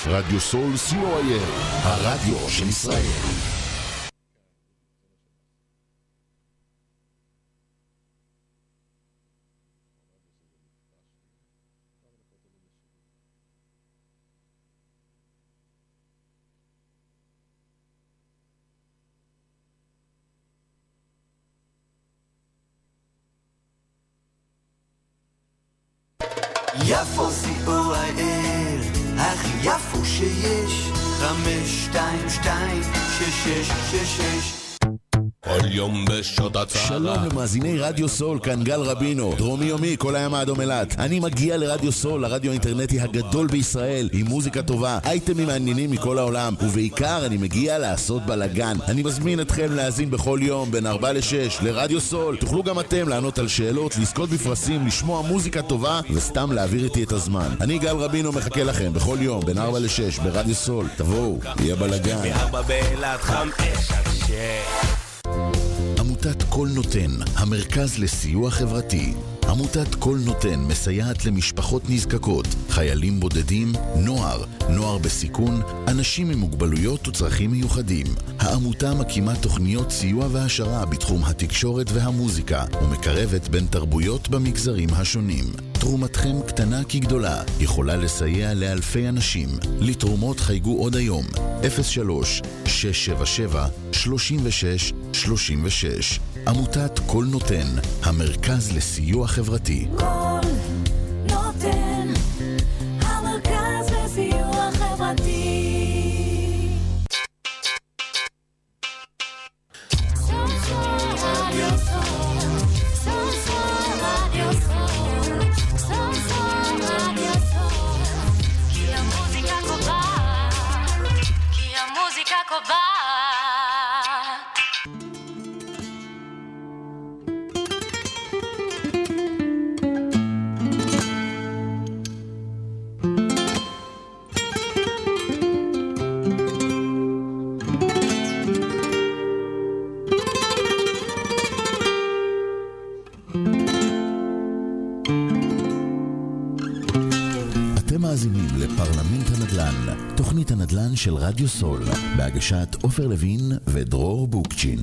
רדיו סול co.il, הרדיו של ישראל. יפו co.il, הכי יפו שיש, 522-6666. כל יום בשעות הצהרה. שלום למאזיני רדיו סול, כאן גל רבינו, דרומי יומי, כל הים האדום אילת. אני מגיע לרדיו סול, הרדיו האינטרנטי הגדול בישראל, עם מוזיקה טובה, אייטמים מעניינים מכל העולם, ובעיקר אני מגיע לעשות בלגן. אני מזמין אתכם להאזין בכל יום בין 4 ל-6 לרדיו סול. תוכלו גם אתם לענות על שאלות, לזכות בפרסים, לשמוע מוזיקה טובה וסתם להעביר איתי את הזמן. אני גל רבינו מחכה לכם בכל יום בין 4 ל-6 ברדיו סול. תבואו, יהיה בלגן. ב4 באילת 5-6. עמותת כל נותן, המרכז לסיוע חברתי. עמותת כל נותן מסייעת למשפחות נזקקות, חיילים בודדים, נוער בסיכון, אנשים עם מוגבלויות וצרכים מיוחדים. העמותה מקימה תוכניות סיוע והשרה בתחום התקשורת והמוזיקה, ומקרבת בין תרבויות במגזרים השונים. תרומתכם קטנה כגדולה, יכולה לסייע לאלפי אנשים. לתרומות חייגו עוד היום, 03-677-3636. עמותת כל נותן, המרכז לסיוע חברתי. כל נותן, המרכז לסיוע חברתי. מאזינים לפרלמנט הנדל"ן, תוכנית הנדל"ן של רדיו סול, בהגשת עופר לוין ודרור בוקצ'ין.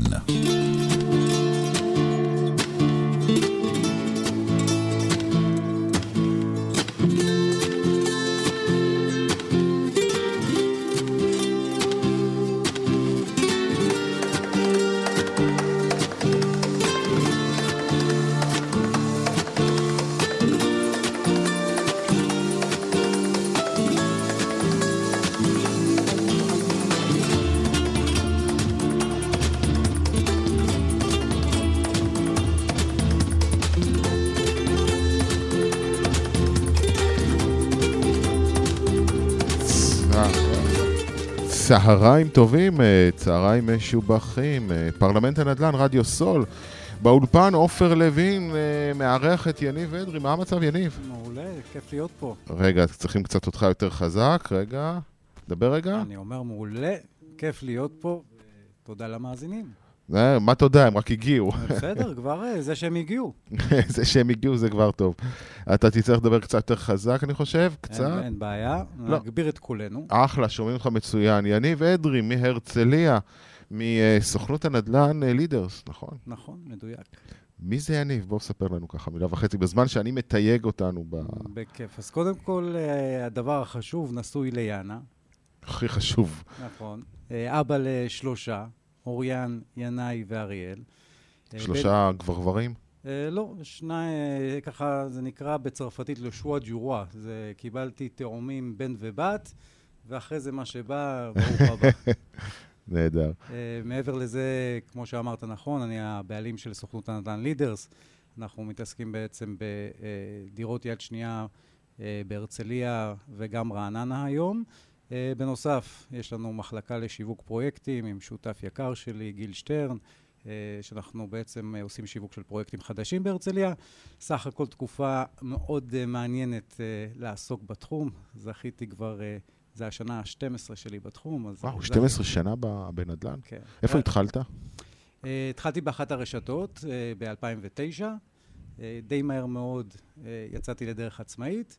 צהריים טובים, צהריים משובחים, פרלמנט הנדל"ן, רדיו סול, באולפן עופר לוין מארח את יניב אדרי. מה המצב, יניב? מעולה, כיף להיות פה. רגע, צריכים קצת אותך יותר חזק, רגע, דבר רגע. אני אומר מעולה, כיף להיות פה, תודה למאזינים. מה תודה, הם רק הגיעו. בסדר, כבר זה שהם הגיעו. זה שהם הגיעו זה כבר טוב. אתה תצטרך לדבר קצת יותר חזק, אני חושב, קצת. אין בעיה, נגביר את כולנו. אחלה, שומעים אותך מצוין. יניב אדרי מהרצליה, מסוכנות הנדל"ן לידרס, נכון? נכון, מדויק. מי זה יניב? בואו ספר לנו ככה מילה וחצי, בזמן שאני מתייג אותנו. בכיף. אז קודם כל, הדבר החשוב, נשוי ליאנה. הכי חשוב. נכון. אבא לשלושה. אוריאן, ינאי ואריאל. 3 גברים? לא, 2, ככה זה נקרא בצרפתית לשוע ג'ורוע. זה קיבלתי תאומים בן ובת, ואחרי זה מה שבא, ברוך הבא. נהדר. מעבר לזה, כמו שאמרת נכון, אני הבעלים של סוכנות הנדל"ן לידרס. אנחנו מתעסקים בעצם בדירות יד שנייה בהרצליה וגם רעננה היום. בנוסף, יש לנו מחלקה לשיווק פרויקטים עם שותף יקר שלי, גיל שטרן, שאנחנו בעצם עושים שיווק של פרויקטים חדשים בהרצליה. סך הכל תקופה מאוד מעניינת לעסוק בתחום. זכיתי כבר, זה השנה ה-12 שלי בתחום. וואו, 12 שנה בנדל"ן? כן. איפה התחלת? התחלתי באחת הרשתות ב-2009. די מהר מאוד יצאתי לדרך עצמאית.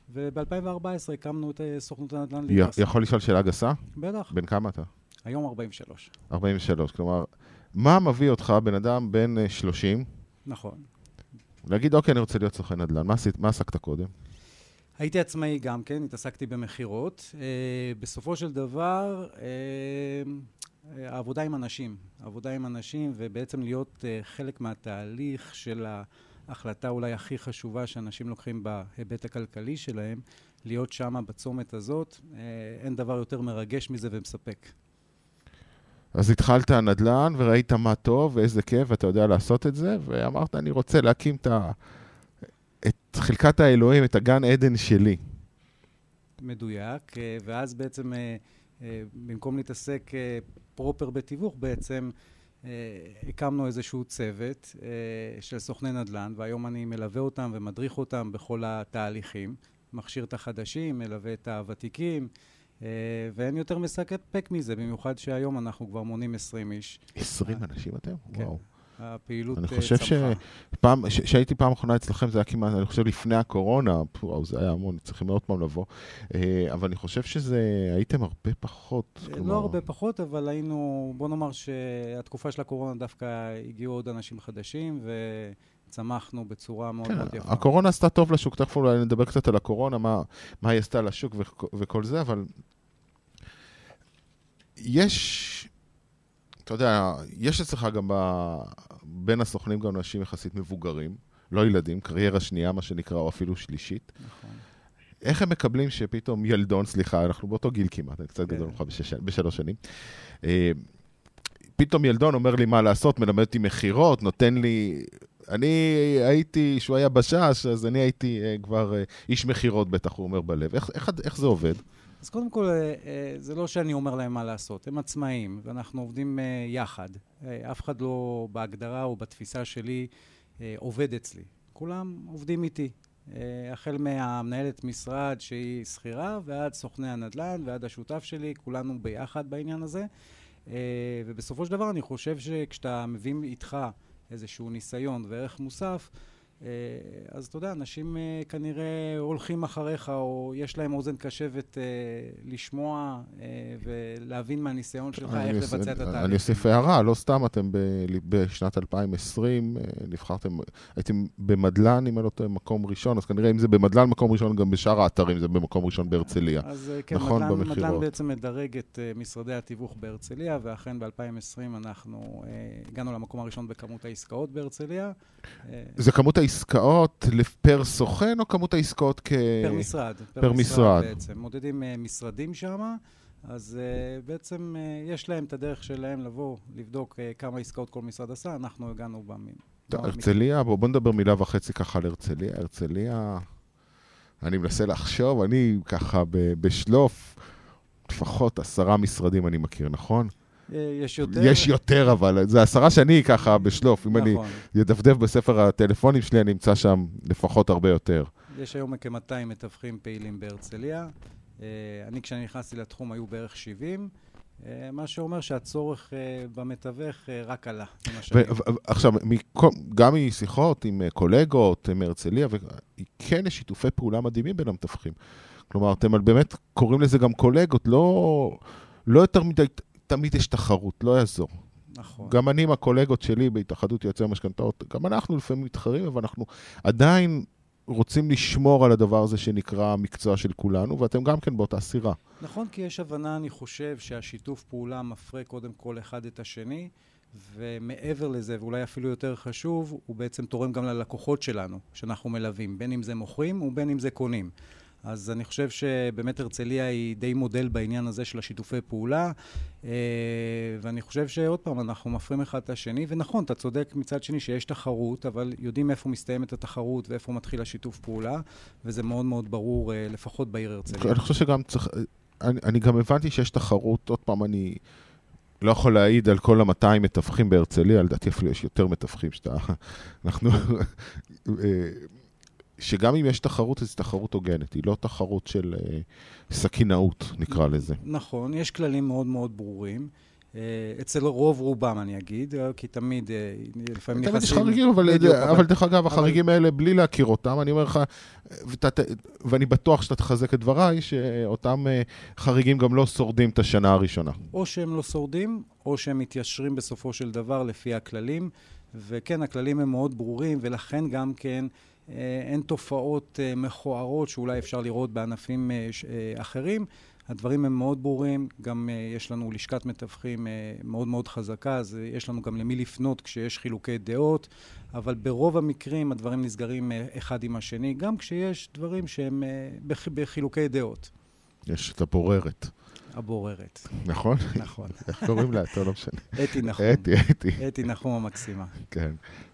וב-2014 הקמנו את סוכנות הנדל"ן לידרס. יכול לשאול שאלה גסה? בטח. בן כמה אתה? היום 43. 43, כלומר, מה מביא אותך, בן אדם בן 30? נכון. להגיד, אוקיי, אני רוצה להיות סוכן נדל"ן. מה עסקת קודם? הייתי עצמאי גם כן, התעסקתי במחירות. בסופו של דבר, העבודה עם אנשים, ובעצם להיות חלק מהתהליך של ההחלטה אולי הכי חשובה שאנשים לוקחים בהיבט הכלכלי שלהם, להיות שם בצומת הזאת, אין דבר יותר מרגש מזה ומספק. אז התחלת נדל"ן וראית מה טוב ואיזה כיף, ואתה יודע לעשות את זה, ואמרת, אני רוצה להקים את חלקת האלוהים, את הגן עדן שלי. מדויק, ואז בעצם, במקום להתעסק פרופר בתיווך, בעצם הקמנו איזשהו צוות של סוכני נדל"ן, והיום אני מלווה אותם ומדריך אותם בכל התהליכים, מכשיר את החדשים, מלווה את הוותיקים, ואין יותר מספק מזה, במיוחד שהיום אנחנו כבר מונים 20 איש. 20 אנשים אתם? כן. וואו. הפעילות צמחה. אני חושב שהייתי פעם אחרונה אצלכם, זה היה כמעט, אני חושב לפני הקורונה, זה היה המון, צריכים עוד פעם לבוא, אבל אני חושב הייתם הרבה פחות. לא הרבה פחות, אבל היינו, בוא נאמר שהתקופה של הקורונה דווקא הגיעו עוד אנשים חדשים, וצמחנו בצורה מאוד מאוד יפה. הקורונה עשתה טוב לשוק, תכף אולי נדבר קצת על הקורונה, מה היא עשתה לשוק וכל זה, אבל אתה יודע, יש אצלך גם בין הסוכנים גם אנשים יחסית מבוגרים, לא ילדים, קריירה שנייה, מה שנקרא, או אפילו שלישית. נכון. איך הם מקבלים שפתאום ילדון, סליחה, אנחנו באותו גיל כמעט, אני קצת גדול ממך ב3 שנים. פתאום ילדון אומר לי מה לעשות, מלמד אותי מחירות, נותן לי... שהוא היה בשש, אז אני הייתי כבר איש מחירות, בטח הוא אומר בלב. איך זה עובד? אז קודם כל, זה לא שאני אומר להם מה לעשות, הם עצמאים, ואנחנו עובדים יחד. אף אחד לא בהגדרה או בתפיסה שלי עובד אצלי. כולם עובדים איתי. החל מהמנהלת משרד שהיא שכירה, ועד סוכני הנדל"ן, ועד השותף שלי, כולנו ביחד בעניין הזה. ובסופו של דבר אני חושב שכשאתה מביא איתך איזשהו ניסיון וערך מוסף, אז אתה יודע, אנשים כנראה הולכים אחריך, או יש להם אוזן קשבת לשמוע ולהבין מהניסיון שלך איך לבצע את התהליך. אני אוסיף הערה, לא סתם אתם בשנת 2020 נבחרתם, הייתם במדלן, אם לא טועה, מקום ראשון, אז כנראה אם זה במדלן מקום ראשון, גם בשאר האתרים זה במקום ראשון בהרצליה. אז כן, מדלן בעצם מדרג את משרדי התיווך בהרצליה, ואכן ב-2020 אנחנו הגענו למקום הראשון בכמות העסקאות בהרצליה. זה כמות העסקאות פר סוכן, או כמות העסקאות פר משרד. פר משרד. בעצם. מודדים משרדים שם, אז בעצם יש להם את הדרך שלהם לבוא, לבדוק כמה עסקאות כל משרד עשה, אנחנו הגענו הרצליה, בוא נדבר מילה וחצי ככה על הרצליה. הרצליה, אני מנסה לחשוב, אני ככה בשלוף, לפחות 10 משרדים אני מכיר, נכון? יש יותר. יש יותר, אבל זה 10 שאני ככה בשלוף. אם אני ידפדף בספר הטלפונים שלי, אני אמצא שם לפחות הרבה יותר. יש היום כ-200 מתווכים פעילים בהרצליה. אני כשאני נכנסתי לתחום היו בערך 70, מה שאומר שהצורך במתווך רק עלה. עכשיו, גם משיחות עם קולגות מהרצליה, כן יש שיתופי פעולה מדהימים בין המתווכים. כלומר, אתם באמת קוראים לזה גם קולגות, לא יותר מדי... תמיד יש תחרות, לא יעזור. נכון. גם אני עם הקולגות שלי בהתאחדות יועצי המשכנתאות, גם אנחנו לפעמים מתחרים, אבל אנחנו עדיין רוצים לשמור על הדבר הזה שנקרא המקצוע של כולנו, ואתם גם כן באותה סירה. נכון, כי יש הבנה, אני חושב, שהשיתוף פעולה מפרה קודם כל אחד את השני, ומעבר לזה, ואולי אפילו יותר חשוב, הוא בעצם תורם גם ללקוחות שלנו, שאנחנו מלווים, בין אם זה מוכרים ובין אם זה קונים. אז אני חושב שבאמת הרצליה היא די מודל בעניין הזה של השיתופי פעולה, ואני חושב שעוד פעם אנחנו מפרים אחד את השני, ונכון, אתה צודק מצד שני שיש תחרות, אבל יודעים איפה מסתיימת התחרות ואיפה מתחיל השיתוף פעולה, וזה מאוד מאוד ברור, לפחות בעיר הרצליה. אני חושב שגם צריך, אני גם הבנתי שיש תחרות, עוד פעם אני לא יכול להעיד על כל 200 מתווכים בהרצליה, לדעתי אפילו יש יותר מתווכים אנחנו... שגם אם יש תחרות, אז תחרות הוגנת, היא לא תחרות של סכינאות, נקרא לזה. נכון, יש כללים מאוד מאוד ברורים. אצל רוב רובם אני אגיד, כי תמיד, לפעמים תמיד יש חריגים, אבל דרך אגב, החריגים האלה, בלי להכיר אותם, אני אומר לך, ואני בטוח שאתה תחזק את דבריי, שאותם חריגים גם לא שורדים את השנה הראשונה. או שהם לא שורדים, או שהם מתיישרים בסופו של דבר לפי הכללים, וכן, הכללים הם מאוד ברורים, ולכן גם כן אין תופעות מכוערות שאולי אפשר לראות בענפים אחרים. הדברים הם מאוד ברורים, גם יש לנו לשכת מתווכים מאוד מאוד חזקה, אז יש לנו גם למי לפנות כשיש חילוקי דעות, אבל ברוב המקרים הדברים נסגרים אחד עם השני, גם כשיש דברים שהם בחילוקי דעות. יש את הבוררת. הבוררת. נכון? נכון. איך קוראים לה? לא משנה. אתי נחום. אתי נחום המקסימה. כן.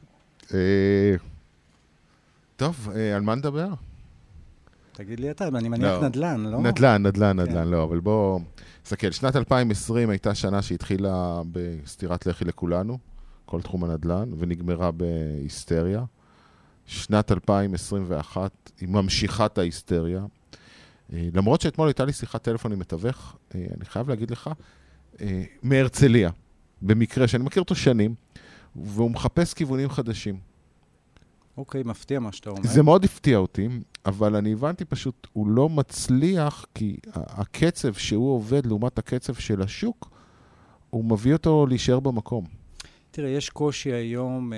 טוב, על מה נדבר? תגיד לי אתה, אני מניח נדל"ן, לא? נדל"ן, לא, אבל בוא נסתכל. שנת 2020 הייתה שנה שהתחילה בסתירת לחי לכולנו, כל תחום הנדל"ן, ונגמרה בהיסטריה. שנת 2021 היא ממשיכה את ההיסטריה. למרות שאתמול הייתה לי שיחת טלפון עם מתווך, אני חייב להגיד לך, מהרצליה, במקרה שאני מכיר אותו שנים, והוא מחפש כיוונים חדשים. אוקיי, מפתיע מה שאתה אומר. זה מאוד הפתיע אותי, אבל אני הבנתי פשוט, הוא לא מצליח, כי הקצב שהוא עובד לעומת הקצב של השוק, הוא מביא אותו להישאר במקום. תראה, יש קושי היום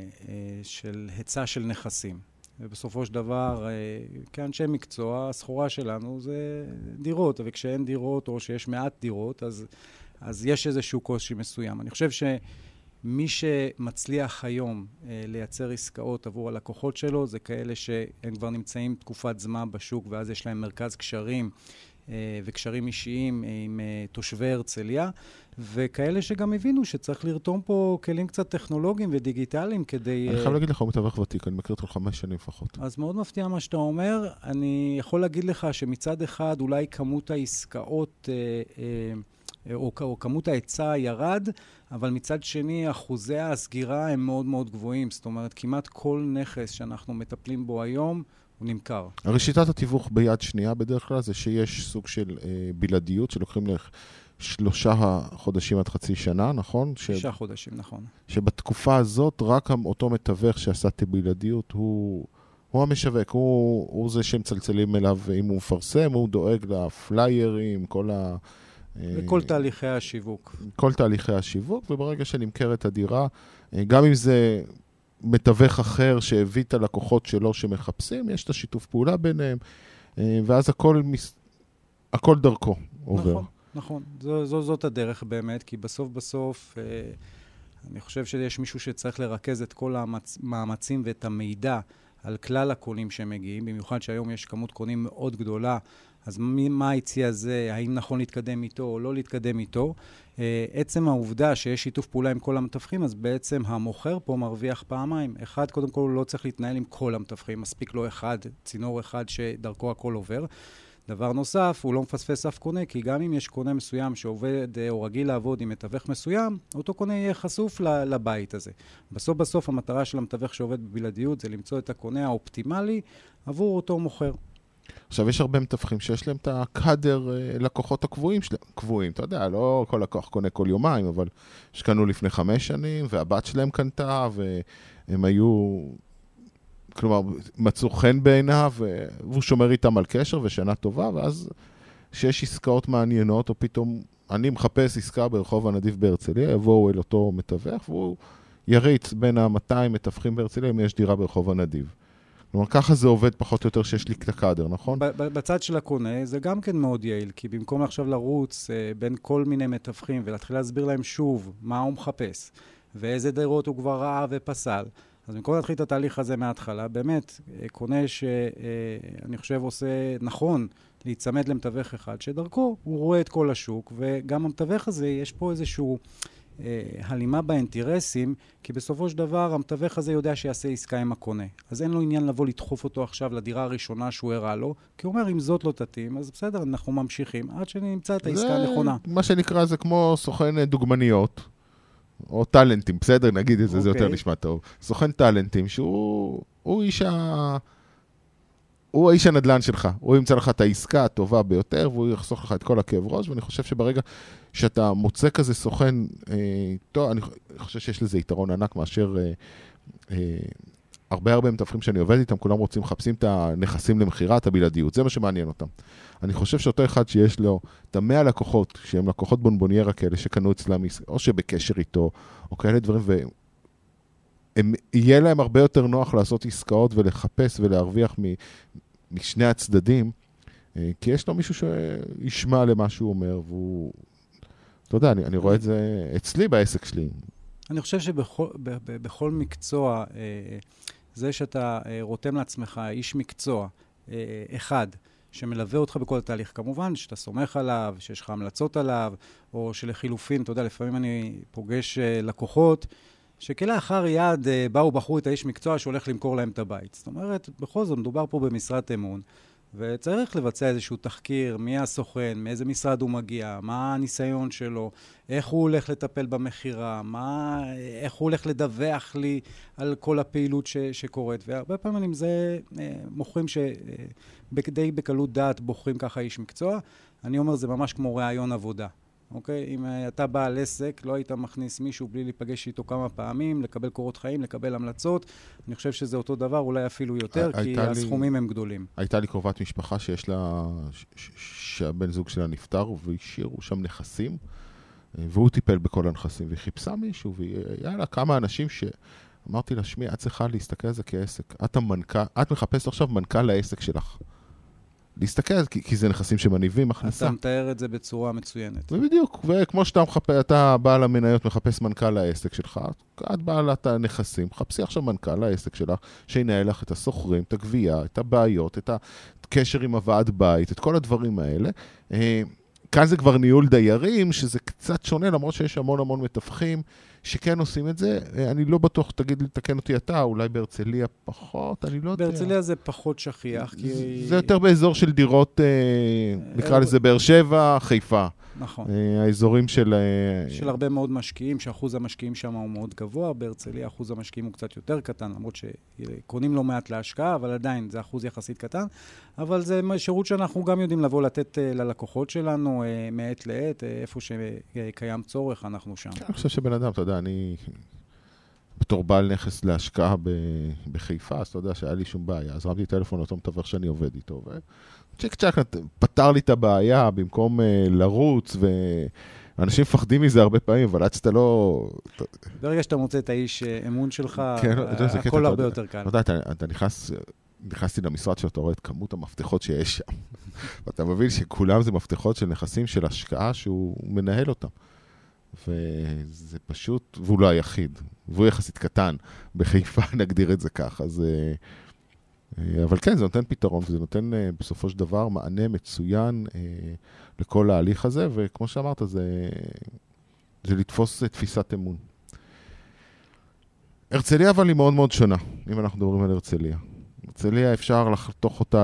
של היצע של נכסים. ובסופו של דבר, כאנשי מקצוע, הסחורה שלנו זה דירות, וכשאין דירות או שיש מעט דירות, אז יש איזשהו קושי מסוים. אני חושב מי שמצליח היום לייצר עסקאות עבור הלקוחות שלו, זה כאלה שהם כבר נמצאים תקופת זמן בשוק, ואז יש להם מרכז קשרים וקשרים אישיים עם תושבי הרצליה, וכאלה שגם הבינו שצריך לרתום פה כלים קצת טכנולוגיים ודיגיטליים כדי... אני חייב להגיד לך, הוא מתווך ותיק, אני מכיר אותו 5 שנים לפחות. אז מאוד מפתיע מה שאתה אומר. אני יכול להגיד לך שמצד אחד אולי כמות העסקאות או כמות ההיצע ירד, אבל מצד שני, אחוזי הסגירה הם מאוד מאוד גבוהים. זאת אומרת, כמעט כל נכס שאנחנו מטפלים בו היום, הוא נמכר. הרי שיטת התיווך ביד שנייה בדרך כלל זה שיש סוג של בלעדיות, שלוקחים לך 3 חודשים עד חצי שנה, נכון? 6 חודשים, נכון. שבתקופה הזאת, רק אותו מתווך שעשה את הבלעדיות, הוא המשווק, הוא זה שמצלצלים אליו, אם הוא מפרסם, הוא דואג לפליירים, וכל תהליכי השיווק. כל תהליכי השיווק, וברגע שנמכרת הדירה, גם אם זה מתווך אחר שהביא את הלקוחות שלו שמחפשים, יש את השיתוף פעולה ביניהם, ואז הכל דרכו עובר. נכון. זאת הדרך באמת, כי בסוף, אני חושב שיש מישהו שצריך לרכז את כל המאמצים ואת המידע על כלל הקונים שמגיעים, במיוחד שהיום יש כמות קונים מאוד גדולה, אז מה הציע הזה, האם נכון להתקדם איתו או לא להתקדם איתו? עצם העובדה שיש שיתוף פעולה עם כל המתווכים, אז בעצם המוכר פה מרוויח פעמיים. אחד, קודם כל, הוא לא צריך להתנהל עם כל המתווכים, מספיק לו אחד, צינור אחד שדרכו הכל עובר. דבר נוסף, הוא לא מפספס אף קונה, כי גם אם יש קונה מסוים שעובד או רגיל לעבוד עם מתווך מסוים, אותו קונה יהיה חשוף לבית הזה. בסוף המטרה של המתווך שעובד בבלעדיות זה למצוא את הקונה האופטימלי עבור אותו מוכר. עכשיו, יש הרבה מתווכים שיש להם את הקאדר לקוחות הקבועים שלהם. קבועים, אתה יודע, לא כל לקוח קונה כל יומיים, אבל שקנו לפני 5 שנים, והבת שלהם קנתה, והם היו, כלומר, מצאו חן בעיניו, והוא שומר איתם על קשר ושנה טובה, ואז שיש עסקאות מעניינות, או פתאום אני מחפש עסקה ברחוב הנדיב בהרצליה, יבואו אל אותו מתווך, והוא יריץ בין ה-200 מתווכים בהרצליה, אם יש דירה ברחוב הנדיב. כלומר, ככה זה עובד פחות או יותר שיש לי את הקאדר, נכון? בצד של הקונה זה גם כן מאוד יעיל, כי במקום עכשיו לרוץ בין כל מיני מתווכים ולהתחיל להסביר להם שוב מה הוא מחפש, ואיזה דירות הוא כבר ראה ופסל, אז במקום להתחיל את התהליך הזה מההתחלה, באמת, קונה שאני חושב עושה נכון להיצמד למתווך אחד, שדרכו הוא רואה את כל השוק, וגם המתווך הזה יש פה איזשהו הלימה באינטרסים, כי בסופו של דבר המתווך הזה יודע שיעשה עסקה עם הקונה. אז אין לו עניין לבוא לדחוף אותו עכשיו לדירה הראשונה שהוא הראה לו, כי הוא אומר, אם זאת לא תתאים, אז בסדר, אנחנו ממשיכים, עד שנמצא את העסקה הנכונה. מה שנקרא זה כמו סוכן דוגמניות, או טלנטים, בסדר, נגיד את זה, זה יותר נשמע טוב. סוכן טלנטים, שהוא איש הוא האיש הנדל"ן שלך, הוא ימצא לך את העסקה הטובה ביותר, והוא יחסוך לך את כל הכאב ראש, ואני חושב שברגע שאתה מוצא כזה סוכן, טוב, אני חושב שיש לזה יתרון ענק מאשר הרבה מתווכים שאני עובד איתם, כולם רוצים, מחפשים את הנכסים למחירה, את הבלעדיות, זה מה שמעניין אותם. אני חושב שאותו אחד שיש לו את 100 לקוחות, שהם לקוחות בונבוניירה כאלה, שקנו אצלם, או שבקשר איתו, או כאלה דברים, יהיה להם הרבה יותר נוח לעשות עסקאות ולחפש ולהרוויח משני הצדדים, כי יש לו מישהו שישמע למה שהוא אומר, והוא, אתה יודע, אני רואה את זה אצלי בעסק שלי. אני חושב שבכל מקצוע, זה שאתה רותם לעצמך איש מקצוע, אחד, שמלווה אותך בכל התהליך, כמובן, שאתה סומך עליו, שיש לך המלצות עליו, או שלחילופין, אתה יודע, לפעמים אני פוגש לקוחות, שכלאחר יד בחרו את האיש מקצוע שהולך למכור להם את הבית. זאת אומרת, בכל זאת, מדובר פה במשרת אמון, וצריך לבצע איזשהו תחקיר, מי הסוכן, מאיזה משרד הוא מגיע, מה הניסיון שלו, איך הוא הולך לטפל במחירה, איך הוא הולך לדווח לי על כל הפעילות שקורית. והרבה פעמים עם זה מוכרים שדי בקלות דעת בוחרים ככה איש מקצוע. אני אומר, זה ממש כמו רעיון עבודה. אוקיי? אם אתה בעל עסק, לא היית מכניס מישהו בלי להיפגש איתו כמה פעמים, לקבל קורות חיים, לקבל המלצות. אני חושב שזה אותו דבר, אולי אפילו יותר, כי הסכומים הם גדולים. הייתה לי קרובת משפחה שיש לה, שהבן זוג שלה נפטר, והשאירו שם נכסים, והוא טיפל בכל הנכסים, והיא חיפשה מישהו, והיה לה כמה אנשים שאמרתי לה, שמי, את צריכה להסתכל על זה כעסק. את מחפשת עכשיו מנכ"ל לעסק שלך. להסתכל, כי זה נכסים שמניבים הכנסה. אתה מתאר את זה בצורה מצוינת. ובדיוק, וכמו אתה בעל המניות מחפש מנכ"ל לעסק שלך, את בעלת הנכסים, חפשי עכשיו מנכ"ל לעסק שלך, שינהל לך את הסוחרים, את הגבייה, את הבעיות, את הקשר עם הוועד בית, את כל הדברים האלה. כאן זה כבר ניהול דיירים, שזה קצת שונה, למרות שיש המון מתווכים שכן עושים את זה. אני לא בטוח, תקן אותי אתה, אולי בהרצליה פחות, אני לא יודע. בהרצליה זה פחות שכיח. זה יותר באזור של דירות, נקרא לזה באר שבע, חיפה. נכון. האזורים של הרבה מאוד משקיעים, שאחוז המשקיעים שם הוא מאוד גבוה, בהרצליה אחוז המשקיעים הוא קצת יותר קטן, למרות שקונים לא מעט להשקעה, אבל עדיין זה אחוז יחסית קטן, אבל זה שירות שאנחנו גם יודעים לבוא לתת ללקוחות שלנו מעת לעת, איפה שקיים צורך, אנחנו שם. אני חושב שבן אדם, אתה יודע, אני בתור בעל נכס להשקעה בחיפה, אז אתה יודע שהיה לי שום בעיה, אז רמתי טלפון לאותו מתווך שאני עובד איתו, צ'ק, פתר לי את הבעיה במקום לרוץ, ואנשים מפחדים מזה הרבה פעמים, אבל עד שאתה לא... ברגע שאתה מוצא את האיש אמון שלך, הכל הרבה יותר קל. אתה נכנסתי למשרד שאתה רואה את כמות המפתחות שיש שם, ואתה מבין שכולם זה מפתחות של נכסים של השקעה שהוא מנהל אותם. וזה פשוט, והוא לא היחיד, והוא יחסית קטן, בחיפה נגדיר את זה ככה, אז... אבל כן, זה נותן פתרון, וזה נותן בסופו של דבר מענה מצוין לכל ההליך הזה, וכמו שאמרת, זה לתפוס תפיסת אמון. הרצליה אבל היא מאוד מאוד שונה, אם אנחנו מדברים על הרצליה. הרצליה אפשר לחתוך אותה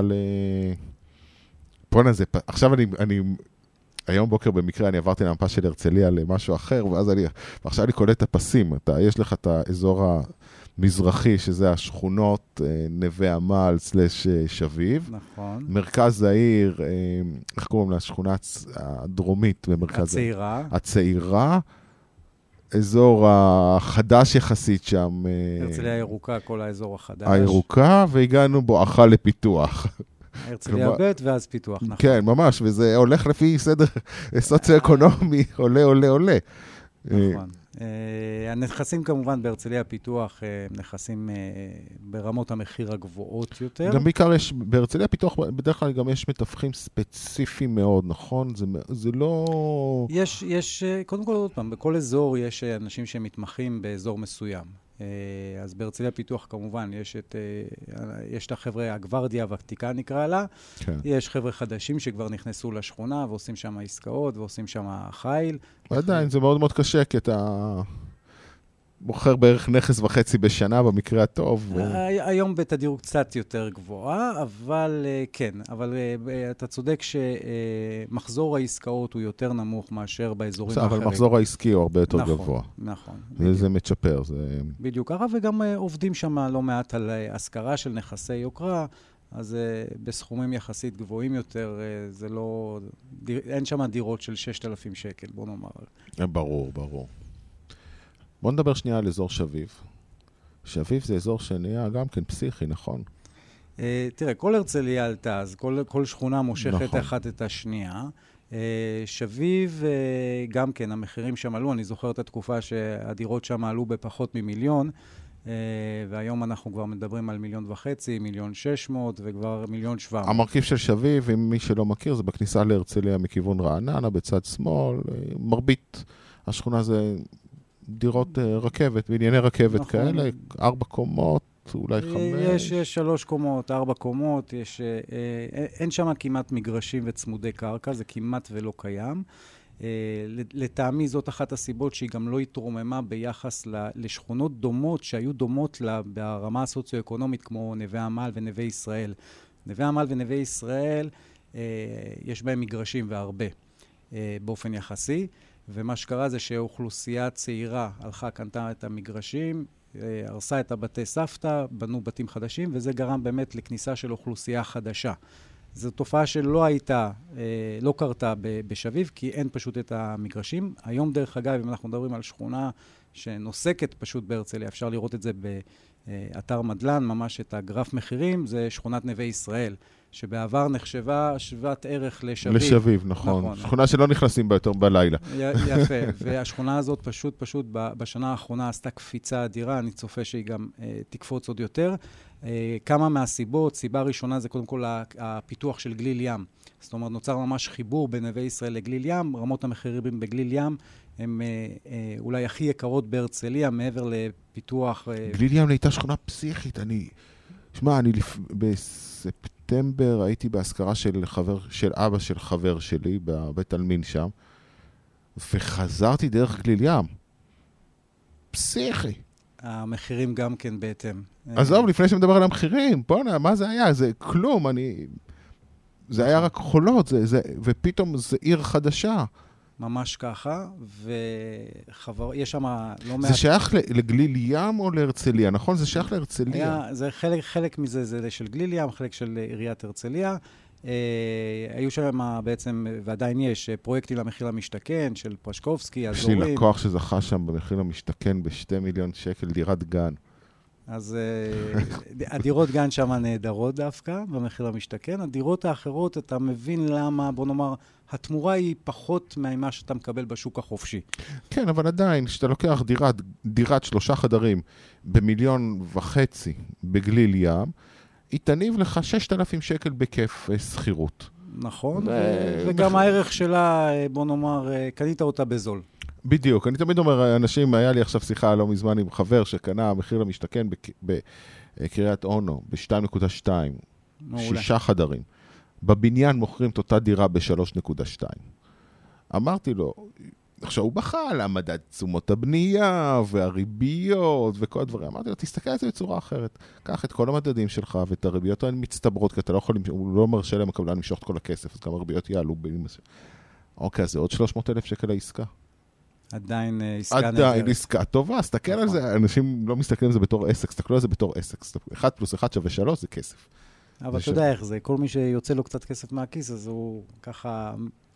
עכשיו היום בוקר במקרה אני עברתי למפה של הרצליה למשהו אחר, ועכשיו אני קולט את הפסים. יש לך את האזור המזרחי, שזה השכונות נווה עמל / שביב. נכון. מרכז העיר, איך קוראים לה? השכונה הדרומית במרכז העיר. הצעירה. אזור החדש יחסית שם. הרצליה הירוקה, כל האזור החדש. הירוקה, והגענו בואכה לפיתוח. הרצליה ב' ואז פיתוח, נכון. כן, ממש, וזה הולך לפי סדר סוציו-אקונומי, עולה. נכון. הנכסים כמובן בהרצליה פיתוח, נכסים ברמות המחיר הגבוהות יותר. גם בעיקר יש, בהרצליה פיתוח בדרך כלל גם יש מתווכים ספציפיים מאוד, נכון? זה לא... יש, קודם כל עוד פעם, בכל אזור יש אנשים שמתמחים באזור מסוים. אז בהרצליה פיתוח כמובן יש את החבר'ה הגוורדיה והוותיקה נקרא לה, כן. יש חבר'ה חדשים שכבר נכנסו לשכונה ועושים שם עסקאות ועושים שם חיל. עדיין זה מאוד מאוד קשה כי אתה מוכר בערך נכס וחצי בשנה במקרה הטוב. היום בתדירות קצת יותר גבוהה, אבל כן, אבל אתה צודק שמחזור העסקאות הוא יותר נמוך מאשר באזורים האחרים. אבל מחזור העסקי הוא הרבה יותר גבוה. נכון. וזה מצ'פר. בדיוק, וגם עובדים שם לא מעט על השכרה של נכסי יוקרה, אז בסכומים יחסית גבוהים יותר, זה לא... אין שם דירות של 6,000 שקל, בוא נאמר. ברור, ברור. בוא נדבר שנייה על אזור שביב. שביב זה אזור שנהיה גם כן פסיכי, נכון? תראה, כל הרצליה עלתה, אז כל שכונה מושכת נכון. אחת את השנייה. שביב, גם כן, המחירים שם עלו, אני זוכר את התקופה שהדירות שם עלו בפחות ממיליון, והיום אנחנו כבר מדברים על 1.5 מיליון, 1,600,000 וכבר 1,700,000. המרכיב של שביב, אם מי שלא מכיר, זה בכניסה להרצליה מכיוון רעננה, בצד שמאל, מרבית השכונה זה דירות רכבת, בענייני רכבת נכון. כאלה, 4 קומות, אולי 5. יש 3 קומות, 4 קומות, אין שם כמעט מגרשים וצמודי קרקע, זה כמעט ולא קיים. לטעמי זאת אחת הסיבות שהיא גם לא התרוממה ביחס לשכונות דומות שהיו דומות לה ברמה הסוציו-אקונומית כמו נווה עמל ונווה ישראל. נווה עמל ונווה ישראל יש בהם מגרשים והרבה באופן יחסי, ומה שקרה זה שאוכלוסייה צעירה הלכה, קנתה את המגרשים, הרסה את הבתי סבתא, בנו בתים חדשים, וזה גרם באמת לכניסה של אוכלוסייה חדשה. זו תופעה שלא הייתה, לא קרתה בשביב, כי אין פשוט את המגרשים. היום, דרך אגב, אם אנחנו מדברים על שכונה שנוסקת פשוט בהרצליה, אפשר לראות את זה באתר מדלן, ממש את הגרף מחירים, זה שכונת נווה ישראל, שבעבר נחשבה שוות ערך לשביב. לשביב, נכון. שכונה שלא נכנסים בה יותר בלילה. יפה, והשכונה הזאת פשוט בשנה האחרונה עשתה קפיצה אדירה, אני צופה שהיא גם תקפוץ עוד יותר. כמה מהסיבות, סיבה ראשונה זה קודם כל הפיתוח של גליל ים. זאת אומרת, נוצר ממש חיבור בין נווה ישראל לגליל ים, רמות המחירים בגליל ים הן אולי הכי יקרות בהרצליה, מעבר לפיתוח... גליל ים הייתה שכונה פסיכית, אני בספטמבר הייתי בהשכרה של אבא של חבר שלי, בבית אלמין שם, וחזרתי דרך גליל ים. פסיכי. המחירים גם כן בהתאם. עזוב, לפני שמדבר על המחירים, בוא'נה, מה זה היה? זה כלום, זה היה רק חולות, ופתאום זה עיר חדשה. ממש ככה, ויש שם לא מעט... זה שייך לגליל ים או להרצליה, נכון? זה שייך להרצליה. זה חלק מזה, זה של גליל ים, חלק של עיריית הרצליה. היו שם בעצם, ועדיין יש, פרויקטים למחיר למשתכן, של פרשקובסקי, אזורים. יש לי לקוח שזכה שם במחיר למשתכן ב2 מיליון שקל, דירת גן. אז הדירות גן שם נהדרות דווקא, במחיר למשתכן. הדירות האחרות, אתה מבין למה, בוא נאמר, התמורה היא פחות ממה שאתה מקבל בשוק החופשי. כן, אבל עדיין, כשאתה לוקח דירת 3 חדרים ב1.5 מיליון בגליל ים, היא תניב לך 6,000 שקל בכיף שכירות. נכון, וגם הערך שלה, בוא נאמר, קנית אותה בזול. בדיוק, אני תמיד אומר, אנשים, היה לי עכשיו שיחה לא מזמן עם חבר שקנה מחיר למשתכן בקריית אונו, ב2.2, 6 חדרים. בבניין מוכרים את אותה דירה ב3.2. אמרתי לו, עכשיו הוא בכה על המדד תשומות הבנייה והריביות וכל הדברים. אמרתי לו, תסתכל על זה בצורה אחרת. קח את כל המדדים שלך ואת הריביות האלה מצטברות, כי אתה לא יכול, הוא לא מרשה להם הקבלן למשוך את כל הכסף, אז גם הריביות יעלו. אוקיי, אז זה עוד 300,000 שקל לעסקה. עדיין עסקה נהדרת. עדיין עסקה טובה, סתכל על זה, אנשים לא מסתכלים על זה בתור עסק, סתכלו על זה בתור עסק. 1 + 1 = 3 זה כסף. אבל אתה יודע איך זה, כל מי שיוצא לו קצת כסף מהכיס, אז הוא ככה...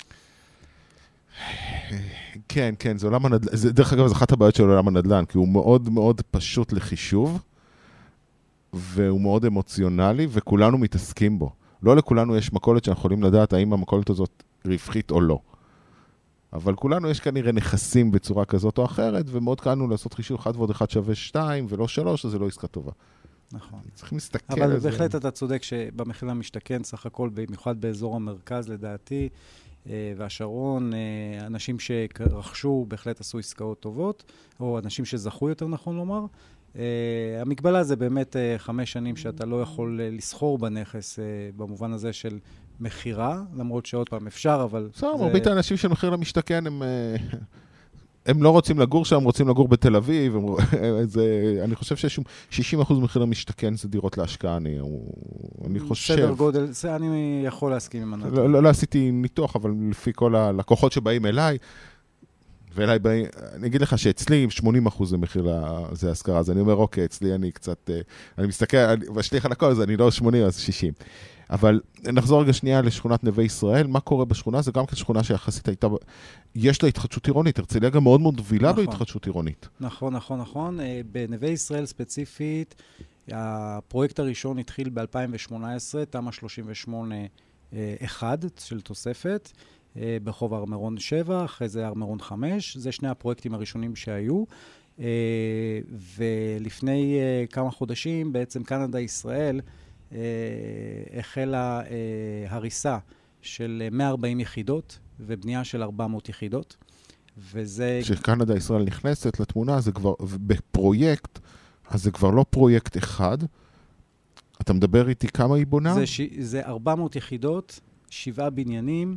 כן, כן, זה עולם הנדל"ן, דרך אגב, זה אחת הבעיות של עולם הנדל"ן, כי הוא מאוד מאוד פשוט לחישוב, והוא מאוד אמוציונלי, וכולנו מתעסקים בו. לא לכולנו יש מכולת שאנחנו יכולים לדעת האם המכולת הזאת רווחית או לא. אבל כולנו יש כנראה נכסים בצורה כזאת או אחרת, ומאוד קלנו לעשות חישוב 1 ועוד 1 = 2, ולא 3, אז זה לא עסקה טובה. נכון. צריכים להסתכל על זה. אבל בהחלט אתה צודק שבמחיר למשתכן, סך הכל, במיוחד באזור המרכז לדעתי, והשרון, אנשים שרכשו בהחלט עשו עסקאות טובות, או אנשים שזכו יותר נכון לומר. המגבלה זה באמת 5 שנים שאתה לא יכול לסחור בנכס במובן הזה של מחירה, למרות שעוד פעם אפשר, אבל... בסדר, מרבית האנשים של מחיר למשתכן הם לא רוצים לגור שם, רוצים לגור בתל אביב, אני חושב ש60% מחיר למשתכן זה דירות להשקעה, אני חושב. סדר גודל, אני יכול להסכים עם הנתון. לא עשיתי ניתוח, אבל לפי כל הלקוחות שבאים אליי, ואליי באים, אני אגיד לך שאצלי 80% זה מחיר זה השכרה, אז אני אומר, אוקיי, אצלי אני קצת, אני מסתכל, בשליח על הכל, אז אני לא 80, אז 60. אבל נחזור רגע שנייה לשכונת נווה ישראל, מה קורה בשכונה? זה גם כשכונה שיחסית הייתה, יש לה התחדשות עירונית, הרצליה גם מאוד מאוד מובילה בהתחדשות עירונית. נכון. בנווה ישראל ספציפית, הפרויקט הראשון התחיל ב-2018, תמ"א 38-1 של תוספת, ברחוב ארמרון 7, אחרי זה ארמרון 5, זה שני הפרויקטים הראשונים שהיו, ולפני כמה חודשים בעצם קנדה ישראל החלה הריסה של 140 יחידות ובנייה של 400 יחידות, וזה... כשקנדה ישראל נכנסת לתמונה, זה כבר בפרויקט, אז זה כבר לא פרויקט אחד, אתה מדבר איתי כמה היא בונה? זה 400 יחידות, 7 בניינים,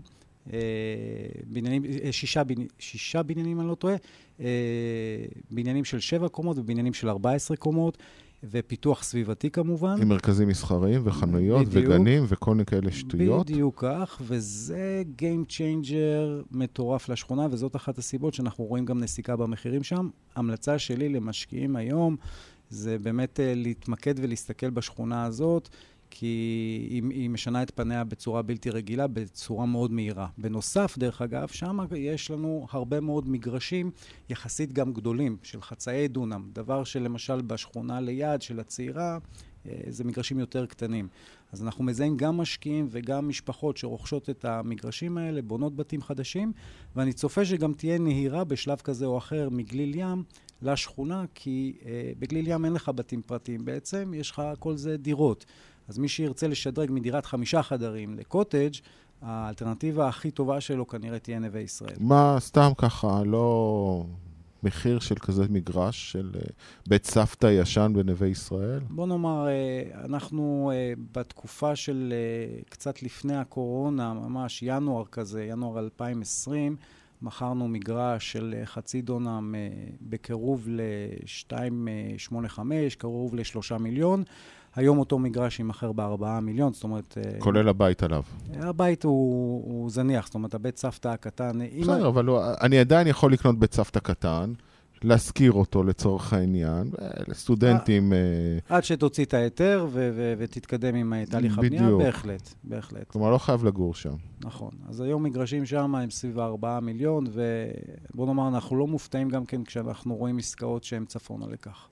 שישה בניינים, אני לא טועה, בניינים של 7 קומות ובניינים של 14 קומות, ופיתוח סביבתי כמובן. עם מרכזים מסחריים וחנויות וגנים וכל כאלה שטויות. בדיוק כך, וזה game changer מטורף לשכונה, וזאת אחת הסיבות שאנחנו רואים גם נסיקה במחירים שם. המלצה שלי למשקיעים היום, זה באמת להתמקד ולהסתכל בשכונה הזאת, כי היא משנה את פניה בצורה בלתי רגילה, בצורה מאוד מהירה. בנוסף, דרך אגב, שם יש לנו הרבה מאוד מגרשים, יחסית גם גדולים, של חצאי דונם. דבר שלמשל בשכונה ליד של הצעירה, זה מגרשים יותר קטנים. אז אנחנו מזהים גם משקיעים וגם משפחות שרוכשות את המגרשים האלה, בונות בתים חדשים, ואני צופה שגם תהיה נהירה בשלב כזה או אחר מגליל ים לשכונה, כי בגליל ים אין לך בתים פרטיים בעצם, יש לך כל זה דירות. אז מי שירצה לשדרג מדירת 5 חדרים לקוטג', האלטרנטיבה הכי טובה שלו כנראה תהיה נווה ישראל. מה, סתם ככה, לא מחיר של כזה מגרש, של בית סבתא ישן בנווה ישראל? בוא נאמר, אנחנו בתקופה של קצת לפני הקורונה, ממש ינואר כזה, ינואר 2020, מכרנו מגרש של חצי דונם בקירוב ל-2.85, קרוב ל3 מיליון. היום אותו מגרש יימכר ב4 מיליון, זאת אומרת... כולל הבית עליו. הבית הוא זניח, זאת אומרת, הבית סבתא הקטן... בסדר, אבל אני עדיין יכול לקנות בית סבתא קטן, להזכיר אותו לצורך העניין, לסטודנטים... עד שתוציא את היתר ותתקדם עם תהליך הבנייה, בהחלט, בהחלט. כלומר, לא חייב לגור שם. נכון. אז היום מגרשים שם הם סביב 4 מיליון, ובוא נאמר, אנחנו לא מופתעים גם כן כשאנחנו רואים עסקאות שהן צפונה לכך.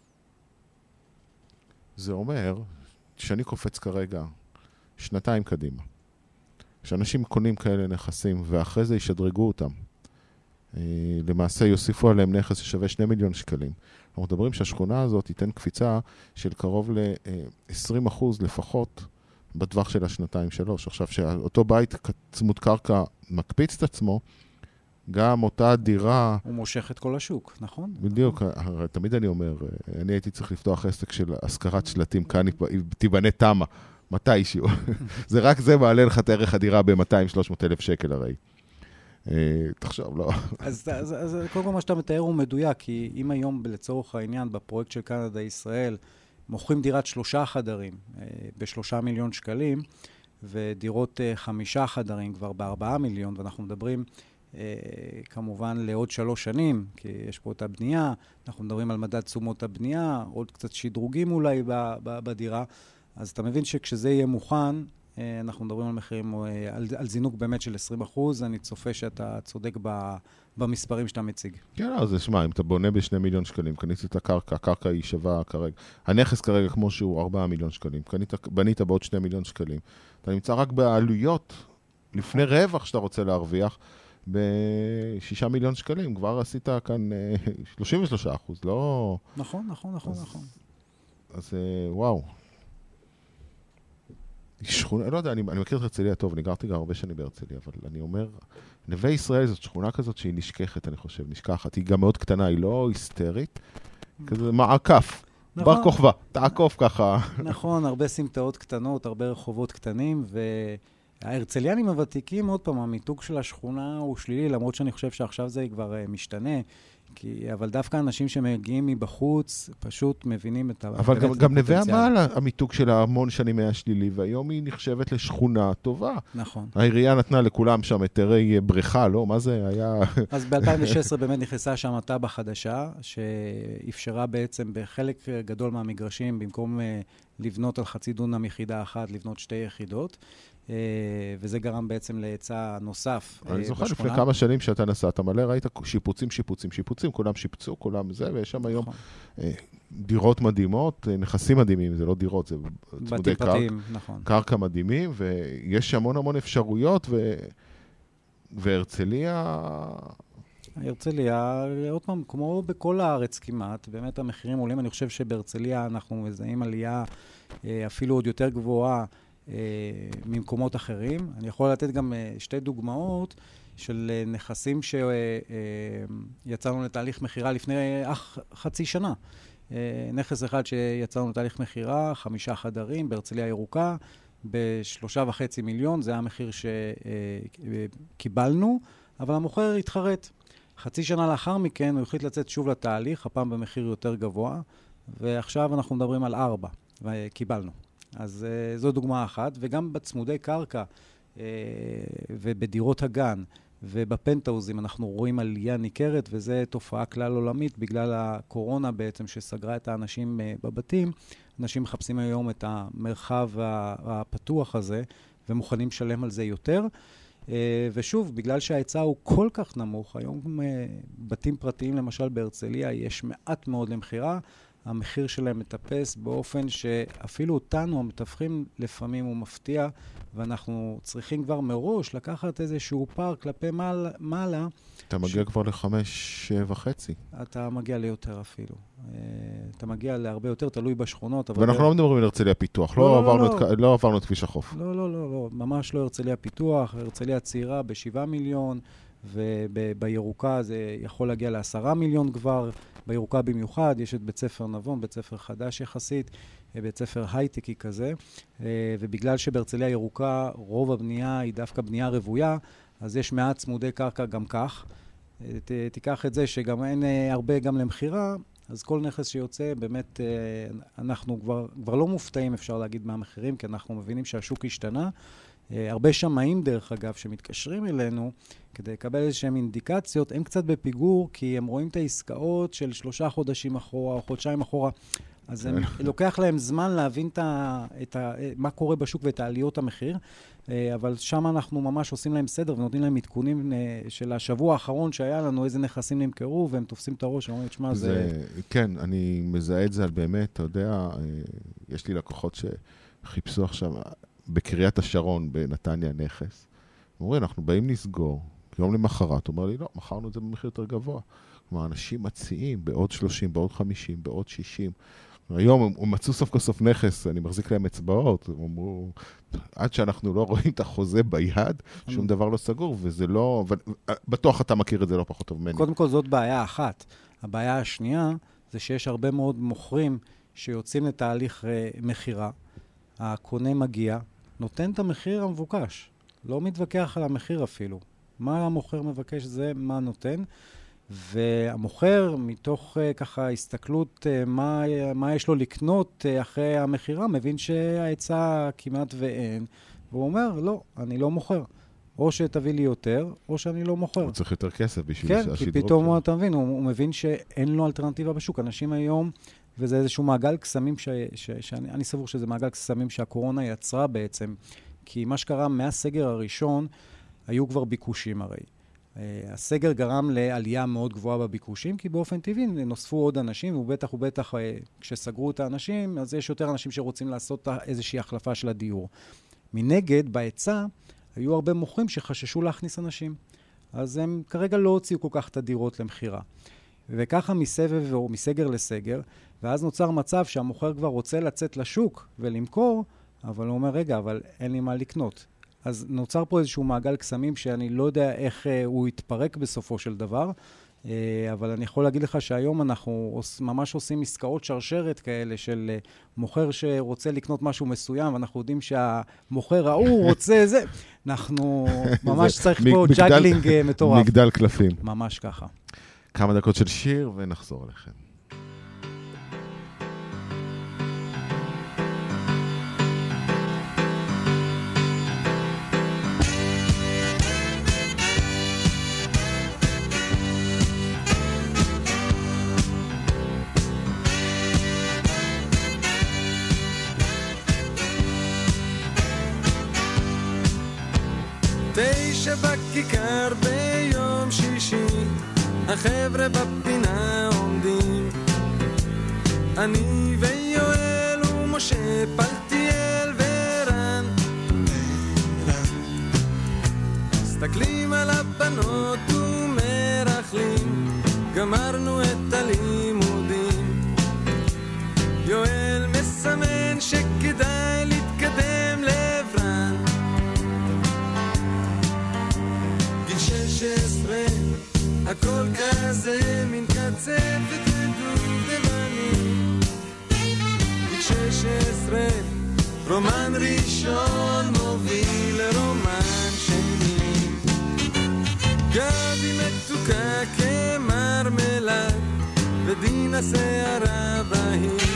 זה אומר שאני קופץ כרגע 2 קדימה. שאנשים קונים כאלה נכסים ואחרי זה ישדרגו אותם. למעשה יוסיפו עליהם נכס ששווה 2 מיליון שקלים. אנחנו מדברים שהשכונה הזאת תיתן קפיצה של קרוב ל-20% לפחות בטווח של 2-3. עכשיו שאותו בית צמוד קרקע מקפיץ את עצמו, גם אותה דירה... הוא מושך את כל השוק, נכון? בדיוק, תמיד אני אומר, אני הייתי צריך לפתוח עסק של השכרת שלטים, כאן תיבנה תמה, מתישהו. זה רק זה מעלה לך את ערך הדירה ב-200-300 אלף שקל הרי. תחשוב, לא. אז קודם כל מה שאתה מתאר הוא מדויק, כי אם היום לצורך העניין בפרויקט של קנדה ישראל, מוכרים דירת 3 חדרים ב3 מיליון שקלים, ודירות 5 חדרים כבר ב4 מיליון, ואנחנו מדברים... כמובן לעוד 3 שנים, כי יש פה את הבנייה, אנחנו מדברים על מדד תשומות הבנייה, עוד קצת שדרוגים אולי בדירה, אז אתה מבין שכשזה יהיה מוכן, אנחנו מדברים על מחירים, על זינוק באמת של 20%, אני צופה שאתה צודק במספרים שאתה מציג. כן, אז שמע, אם אתה בונה ב2 מיליון שקלים, קנית את הקרקע, הקרקע היא שווה כרגע, הנכס כרגע כמו שהוא 4 מיליון שקלים, בנית בעוד 2 מיליון שקלים, אתה נמצא רק בעלויות, לפני רווח שאתה רוצה להרוויח, ב6 מיליון שקלים, כבר עשית כאן 33%, לא... נכון. אז וואו. שכונה, לא יודע, אני מכיר את הרצליה טוב, אני גרתי גם הרבה שנים בהרצליה, אבל אני אומר, נווה ישראל זאת שכונה כזאת שהיא נשכחת, אני חושב, נשכחת. היא גם מאוד קטנה, היא לא היסטרית, כזה מעקף, בר כוכבא, תעקוף ככה. נכון, הרבה סמטאות קטנות, הרבה רחובות קטנים, ההרצליאנים הוותיקים, עוד פעם, המיתוג של השכונה הוא שלילי, למרות שאני חושב שעכשיו זה כבר משתנה, אבל דווקא אנשים שמגיעים מבחוץ פשוט מבינים את אבל גם נווה עמל, המיתוג של המון שנים היה שלילי, והיום היא נחשבת לשכונה טובה. נכון. העירייה נתנה לכולם שם היתרי בריכה, לא? מה זה היה? אז ב-2016 באמת נכנסה שם תב"ע חדשה, שאפשרה בעצם בחלק גדול מהמגרשים, במקום לבנות על חצי דונם יחידה אחת, לבנות 2 יחידות. וזה גרם בעצם להיצע נוסף בשכונה. אני זוכר לפני כמה שנים שאתה נסעת מלא, ראית שיפוצים, כולם שיפצו, כולם זה, ויש שם היום דירות מדהימות, נכסים מדהימים, זה לא דירות, זה צמודי קרקע מדהימים, ויש המון אפשרויות, והרצליה... הרצליה, עוד פעם, כמו בכל הארץ כמעט, באמת המחירים עולים, אני חושב שבהרצליה אנחנו מזהים עלייה אפילו עוד יותר גבוהה, ממקומות אחרים. אני יכול לתת גם 2 דוגמאות של נכסים שיצאנו לתהליך מחירה לפני חצי שנה. נכס אחד שיצאנו לתהליך מחירה, 5 חדרים, בהרצליה ירוקה, ב3.5 מיליון, זה המחיר שקיבלנו, אבל המוכר התחרט. חצי שנה לאחר מכן הוא החליט לצאת שוב לתהליך, הפעם במחיר יותר גבוה, ועכשיו אנחנו מדברים על 4, וקיבלנו. אז זו דוגמה אחת, וגם בצמודי קרקע ובדירות הגן ובפנטאוזים אנחנו רואים עלייה ניכרת, וזו תופעה כלל עולמית בגלל הקורונה בעצם שסגרה את האנשים בבתים. אנשים מחפשים היום את המרחב הפתוח הזה ומוכנים לשלם על זה יותר. ושוב, בגלל שההיצע הוא כל כך נמוך, היום בתים פרטיים למשל בהרצליה יש מעט מאוד למחירה, המחיר שלהם מטפס באופן שאפילו אותנו, המתווכים, לפעמים הוא מפתיע, ואנחנו צריכים כבר מראש לקחת איזשהו פער כלפי מעלה. אתה מגיע כבר ל5.5. אתה מגיע ליותר אפילו. אתה מגיע להרבה יותר, תלוי בשכונות. ואנחנו לא מדברים על הרצליה פיתוח, לא עברנו את כביש החוף. לא, ממש לא הרצליה פיתוח, הרצליה צעירה ב7 מיליון, ובירוקה זה יכול להגיע ל10 מיליון כבר, בירוקה במיוחד, יש את בית ספר נבון, בית ספר חדש יחסית, בית ספר הייטקי כזה, ובגלל שבהרצליה ירוקה רוב הבנייה היא דווקא בנייה רוויה, אז יש מעט צמודי קרקע גם כך. תיקח את זה שגם אין הרבה גם למחירה, אז כל נכס שיוצא, באמת אנחנו כבר לא מופתעים אפשר להגיד מהמחירים, כי אנחנו מבינים שהשוק השתנה. הרבה שמאים דרך אגב שמתקשרים אלינו כדי לקבל איזשהם אינדיקציות, הם קצת בפיגור כי הם רואים את העסקאות של 3 חודשים אחורה או חודשיים אחורה, אז לוקח להם זמן להבין מה קורה בשוק ואת העליות המחיר, אבל שם אנחנו ממש עושים להם סדר ונותנים להם עדכונים של השבוע האחרון שהיה לנו, איזה נכסים נמכרו, והם תופסים את הראש ואומרים, תשמע, זה... כן, אני מזהה את זה על באמת, אתה יודע, יש לי לקוחות שחיפשו עכשיו בקריית השרון, בנתניה נכס, אומרים, אנחנו באים לסגור, יום למחרת, אומר לי, לא, מכרנו את זה במחיר יותר גבוה. כלומר, אנשים מציעים בעוד 30, בעוד 50, בעוד 60. היום הם מצאו סוף כל סוף נכס, אני מחזיק להם אצבעות, הם אמרו, עד שאנחנו לא רואים את החוזה ביד, שום דבר לא סגור, וזה לא, בטוח אתה מכיר את זה לא פחות טוב ממני. קודם כל זאת בעיה אחת. הבעיה השנייה, זה שיש הרבה מאוד מוכרים שיוצאים לתהליך מחירה, הקונה מגיע, נותן את המחיר המבוקש, לא מתווכח על המחיר אפילו. מה המוכר מבקש זה מה נותן, והמוכר מתוך ככה הסתכלות מה יש לו לקנות אחרי המחירה, מבין שההיצע כמעט ואין, והוא אומר, לא, אני לא מוכר. או שתביא לי יותר, או שאני לא מוכר. הוא צריך יותר כסף בשביל שהשדרוג. כן, כי פתאום אתה מבין, הוא מבין שאין לו אלטרנטיבה בשוק. אנשים היום, וזה איזשהו מעגל קסמים, שאני סבור שזה מעגל קסמים שהקורונה יצרה בעצם, כי מה שקרה מהסגר הראשון, היו כבר ביקושים הרי. הסגר גרם לעלייה מאוד גבוהה בביקושים, כי באופן טבעי נוספו עוד אנשים, ובטח כשסגרו את האנשים, אז יש יותר אנשים שרוצים לעשות איזושהי החלפה של הדיור. מנגד, בהיצע, היו הרבה מוכרים שחששו להכניס אנשים. אז הם כרגע לא הוציאו כל כך את הדירות למחירה. וככה מסבב או מסגר לסגר, ואז נוצר מצב שהמוכר כבר רוצה לצאת לשוק ולמכור, אבל הוא אומר, רגע, אבל אין לי מה לקנות. אז נוצר פה איזשהו מעגל קסמים שאני לא יודע איך הוא יתפרק בסופו של דבר, אבל אני יכול להגיד לך שהיום אנחנו ממש עושים עסקאות שרשרת כאלה של מוכר שרוצה לקנות משהו מסוים, ואנחנו יודעים שהמוכר ההוא רוצה זה. אנחנו ממש צריך פה ג'אגלינג מטורף. מגדל קלפים. ממש ככה. כמה דקות של שיר ונחזור אליכם. בכיכר ביום שישי, החבר'ה בפינה עומדים, אני ויואל ומשה, פלטיאל ורן, מסתכלים על הבנות ומרחלים, גמרנו את הלימודים, יואל מסמן שכדאי להתקדם לעברן, 16, הכל כזה מין קצפת ודובדבנים, גיל 16, רומן ראשון מוביל לרומן שני, גבי מתוקה כמרמלד ודינה שערה בהיר,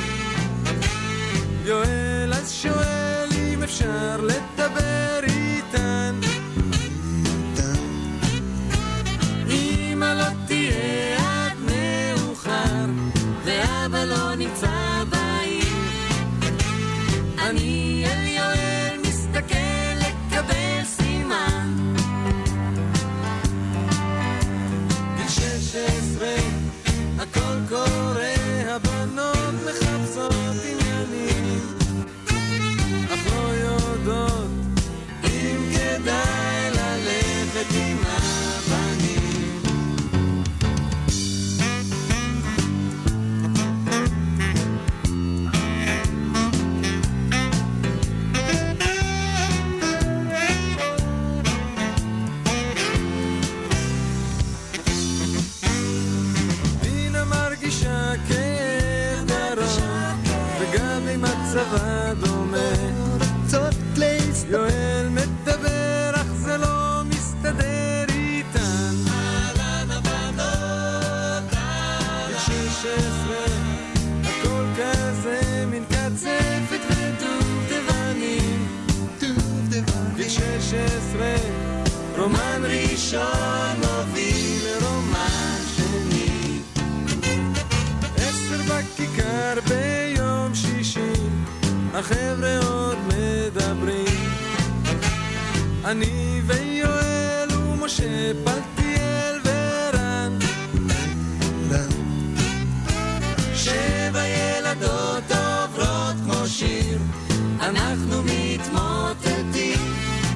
יואל אז שואל אם אפשר לדבר איתן, אמא לא תהיה עד מאוחר ואבא לא נמצא בעיר, אני אל יואל מסתכל לקבל סימן, גיל 16 הכל קורה, הבנות מחפשות עניינים, אך לא יודעות אם כדאי ללכת עם הבנים. מצבה דומה, יואל מדבר אך זה לא מסתדר איתן, אהלן הבנות, גיל 16 הכל כזה מין קצפת ודובדבנים, גיל 16 רומן ראשון מוביל לרומן שני, 10 בכיכר ביום שישי, החבר'ה עוד מדברים, אני ויואל ומשה, פלטיאל ורן, 7 ילדות עוברות כמו שיר, אנחנו מתמוטטים,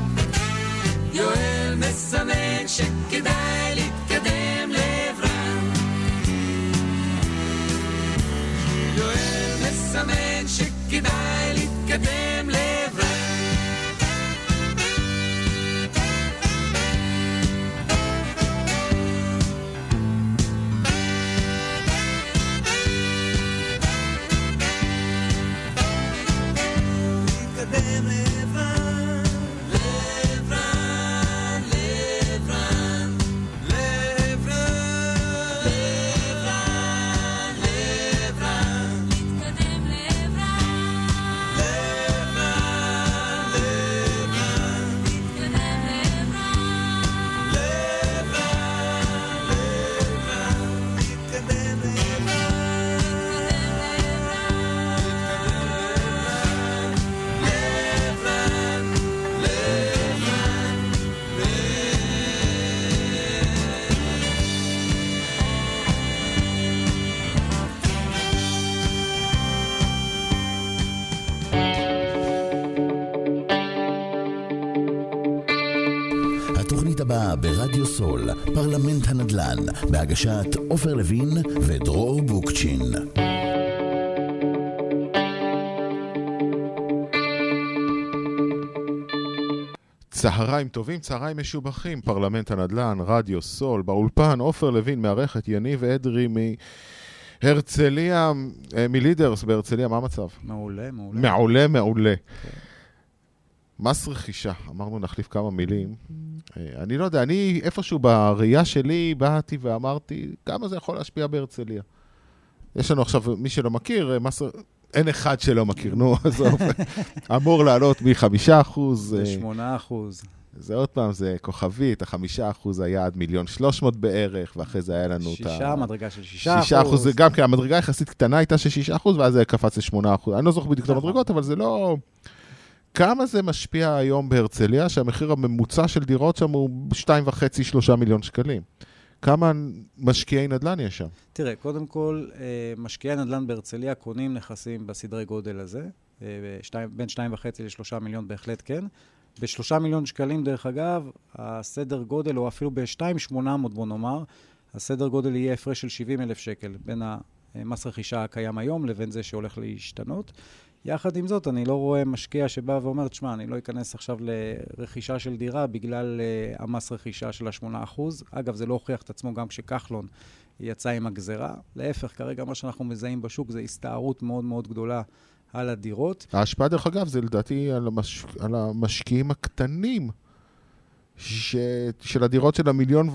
יואל מסמן שכדאי להתקדם לעברן, יואל מסמן שכדאי להתקדם לעברן, להתקדם לעברן, לעברן, לעברן, לעברן, לעברן, להתקדם התוכנית הבאה ברדיו סול, פרלמנט הנדל"ן, בהגשת עופר לוין ודרור בוקצ'ין. צהריים טובים, צהריים משובחים, פרלמנט הנדל"ן, רדיו סול, באולפן, עופר לוין, מערכת יניב אדרי מהרצליה, מלידרס בהרצליה, מה המצב? מעולה. מעולה. מס רכישה, אמרנו נחליף כמה מילים. אני לא יודע, אני איפשהו בראייה שלי באתי ואמרתי, כמה זה יכול להשפיע בהרצליה? יש לנו עכשיו, מי שלא מכיר, אין אחד שלא מכיר, נו, עזוב. אמור לעלות מ5%. ל8%. זה עוד פעם, זה כוכבית, ה5% היה עד 1,300,000 בערך, ואחרי זה היה לנו את מדרגה של 6%. זה גם כי המדרגה יחסית קטנה הייתה של 6%, ואז זה קפץ ל8%. אני לא זוכר בדיוק את המדרגות, אבל זה לא... כמה זה משפיע היום בהרצליה, שהמחיר הממוצע של דירות שם הוא 2.5-3 מיליון שקלים? כמה משקיעי נדל"ן יש שם? תראה, קודם כל, משקיעי נדל"ן בהרצליה קונים נכסים בסדרי גודל הזה, בין 2.5 ל3 מיליון בהחלט כן. ב3 מיליון שקלים, דרך אגב, הסדר גודל, או אפילו ב2.800 בוא נאמר, הסדר גודל יהיה הפרש של 70,000 שקל, בין המס רכישה הקיים היום לבין זה שהולך להשתנות. יחד עם זאת, אני לא רואה משקיע שבא ואומר, תשמע, אני לא אכנס עכשיו לרכישה של דירה בגלל המס רכישה של 8%. אגב, זה לא הוכיח את עצמו גם כשכחלון יצא עם הגזרה. להפך, כרגע מה שאנחנו מזהים בשוק זה הסתערות מאוד מאוד גדולה על הדירות. ההשפעה דרך אגב זה לדעתי על המשקיעים הקטנים של הדירות של 1.5 מיליון,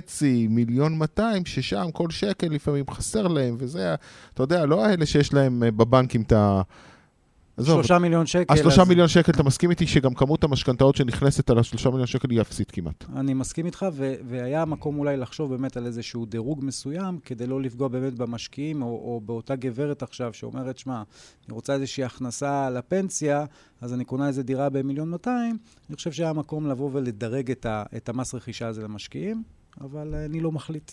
1.2 מיליון, ששם כל שקל לפעמים חסר להם, וזה, אתה יודע, לא האלה שיש להם בבנקים את ה... 3 מיליון שקל. 3 מיליון שקל, אתה מסכים איתי שגם כמות המשכנתאות שנכנסת על 3 מיליון שקל היא אפסית כמעט. אני מסכים איתך, והיה מקום אולי לחשוב באמת על איזשהו דירוג מסוים, כדי לא לפגוע באמת במשקיעים, או באותה גברת עכשיו שאומרת, שמה, אני רוצה איזושהי הכנסה לפנסיה, אז אני קונה איזו דירה ב1.2 מיליון, אני חושב שהיה מקום לבוא ולדרג את המס רכישה הזה למשקיעים, אבל אני לא מחליט.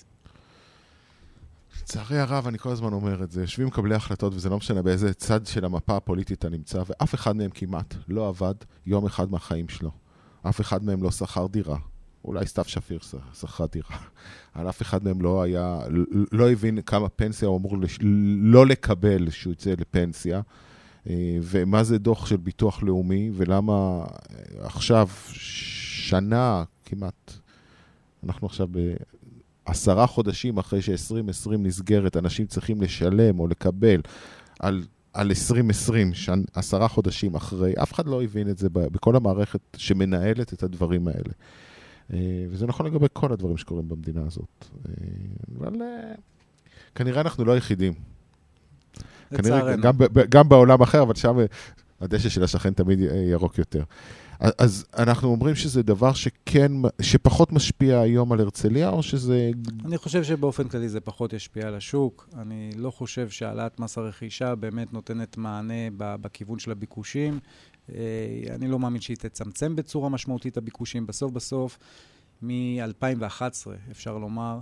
לצערי הרב, אני כל הזמן אומר את זה, יושבים מקבלי החלטות, וזה לא משנה באיזה צד של המפה הפוליטית אתה נמצא, ואף אחד מהם כמעט לא עבד יום אחד מהחיים שלו. אף אחד מהם לא שכר דירה. אולי סתיו שפיר שכרה דירה. אבל אף אחד מהם לא הבין כמה פנסיה הוא אמור לא לקבל שהוא יצא לפנסיה, ומה זה דוח של ביטוח לאומי, ולמה עכשיו שנה כמעט, אנחנו עכשיו 10 חודשים אחרי ש-2020 נסגרת, אנשים צריכים לשלם או לקבל על 2020, 10 חודשים אחרי, אף אחד לא הבין את זה בכל המערכת שמנהלת את הדברים האלה. וזה נכון לגבי כל הדברים שקורים במדינה הזאת. אבל כנראה אנחנו לא היחידים. כנראה גם בעולם אחר, אבל שם הדשא של השכן תמיד ירוק יותר. אז אנחנו אומרים שזה דבר שפחות משפיע היום על הרצליה, או שזה... אני חושב שבאופן כללי זה פחות ישפיע על השוק. אני לא חושב שהעלאת מס הרכישה באמת נותנת מענה בכיוון של הביקושים. אני לא מאמין שהיא תצמצם בצורה משמעותית הביקושים. בסוף, מ-2011, אפשר לומר,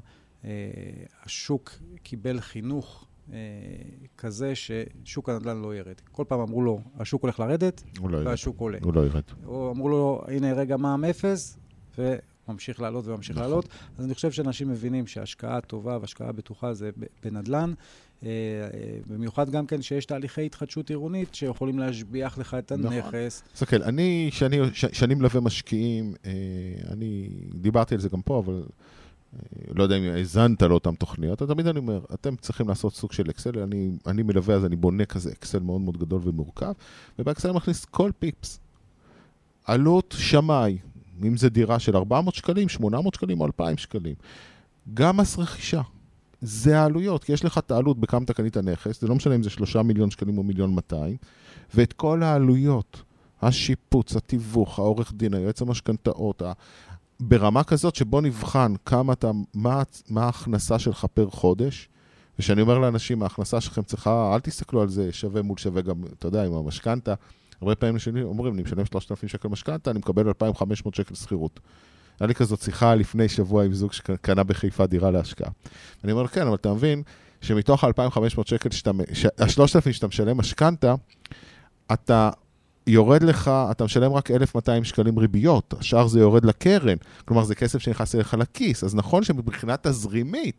השוק קיבל חינוך כזה ששוק הנדל"ן לא ירד. כל פעם אמרו לו, השוק הולך לרדת, והשוק עולה. הוא לא ירד. או אמרו לו, הנה רגע מע"מ 0, וממשיך לעלות וממשיך לעלות. אז אני חושב שאנשים מבינים שהשקעה טובה והשקעה בטוחה זה בנדל"ן, במיוחד גם כן שיש תהליכי התחדשות עירונית שיכולים להשביח לך את הנכס. סקל, שאני מלווה משקיעים, אני דיברתי על זה גם פה, אבל לא יודע אם הזנת על אותם תוכניות, תמיד אני אומר, אתם צריכים לעשות סוג של אקסל, אני מלווה, אז אני בונה כזה אקסל מאוד מאוד גדול ומורכב, ובאקסל אני מכניס כל פיפס. עלות שמאי, אם זה דירה של 400 שקלים, 800 שקלים או 2,000 שקלים. גם מס רכישה. זה העלויות, כי יש לך את העלות בכמה אתה קנית הנכס, זה לא משנה אם זה 3 מיליון שקלים או 1.2 מיליון, ואת כל העלויות, השיפוץ, התיווך, העורך דין, היועץ המשכנתאות, ברמה כזאת שבו נבחן מה ההכנסה שלך פר חודש, ושאני אומר לאנשים, ההכנסה שלכם צריכה, אל תסתכלו על זה שווה מול שווה גם, אתה יודע, עם המשכנתה, הרבה פעמים אומרים, אני משלם 3,000 שקל משכנתה, אני מקבל 2,500 שקל שכירות. היה לי כזאת שיחה לפני שבוע עם זוג שקנה בחיפה דירה להשקעה. אני אומר, כן, אבל אתה מבין שמתוך 2,500 שקל, ה-3,000 שאתה משלם משכנתה, אתה יורד לך, אתה משלם רק 1,200 שקלים ריביות, השאר זה יורד לקרן, כלומר זה כסף שנכנס אליך לכיס, אז נכון שמבחינה תזרימית,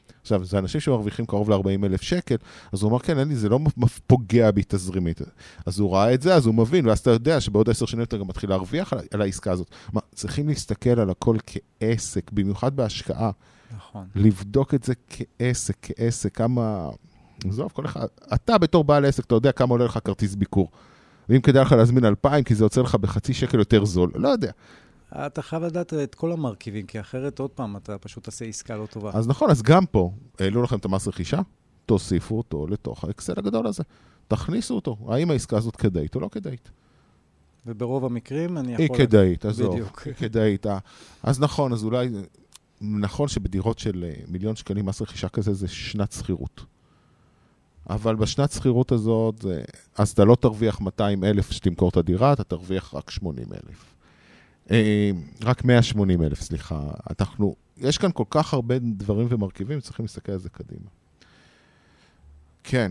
עכשיו, זה אנשים שמרוויחים קרוב ל-40,000 שקל, אז הוא אומר, כן, זה לא פוגע בי תזרימית. אז הוא ראה את זה, אז הוא מבין, ואז אתה יודע שבעוד 10 שנים אתה גם מתחיל להרוויח על העסקה הזאת. צריכים להסתכל על הכל כעסק, במיוחד בהשקעה. נכון. לבדוק את זה כעסק, כמה... זוב, כל אחד... אתה בתור בעל עסק, אתה יודע כמה עולה לך כרטיס ביקור. ואם כדאי לך להזמין 2,000, כי זה יוצא לך בחצי שקל יותר זול. לא יודע. אתה חייב לדעת את כל המרכיבים, כי אחרת עוד פעם אתה פשוט תעשה עסקה לא טובה. אז נכון, אז גם פה, העלו לכם את המס רכישה, תוסיפו אותו לתוך האקסל הגדול הזה. תכניסו אותו. האם העסקה הזאת כדאית או לא כדאית? וברוב המקרים אני יכול... היא כדאית, עזוב. בדיוק. היא כדאית. אז נכון, אז אולי... נכון שבדירות של 1,000,000 שקלים מס רכישה כזה זה שנת שכירות. אבל בשנת שכירות הזאת, אז אתה לא תרוויח 200,000 שתמכור את הדירה, אתה תרוויח רק 80,000. רק 180,000, סליחה. יש כאן כל כך הרבה דברים ומרכיבים, צריכים להסתכל על זה קדימה. כן.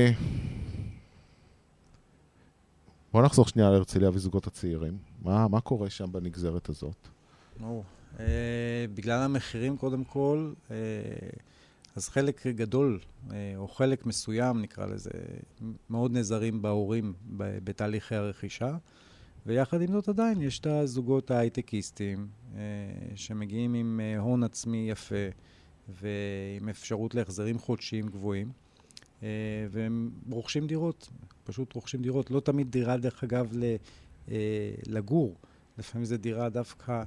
בואו נחזור שנייה להרצליה וזוגות הצעירים. מה קורה שם בנגזרת הזאת? בגלל המחירים קודם כל, אז חלק גדול, או חלק מסוים נקרא לזה, מאוד נזרים בהורים בתהליכי הרכישה, ויחד עם זאת עדיין יש את הזוגות ההייטקיסטים, שמגיעים עם הון עצמי יפה, ועם אפשרות להחזרים חודשיים גבוהים, והם רוכשים דירות, פשוט רוכשים דירות, לא תמיד דירה דרך אגב לגור, לפעמים זה דירה דווקא,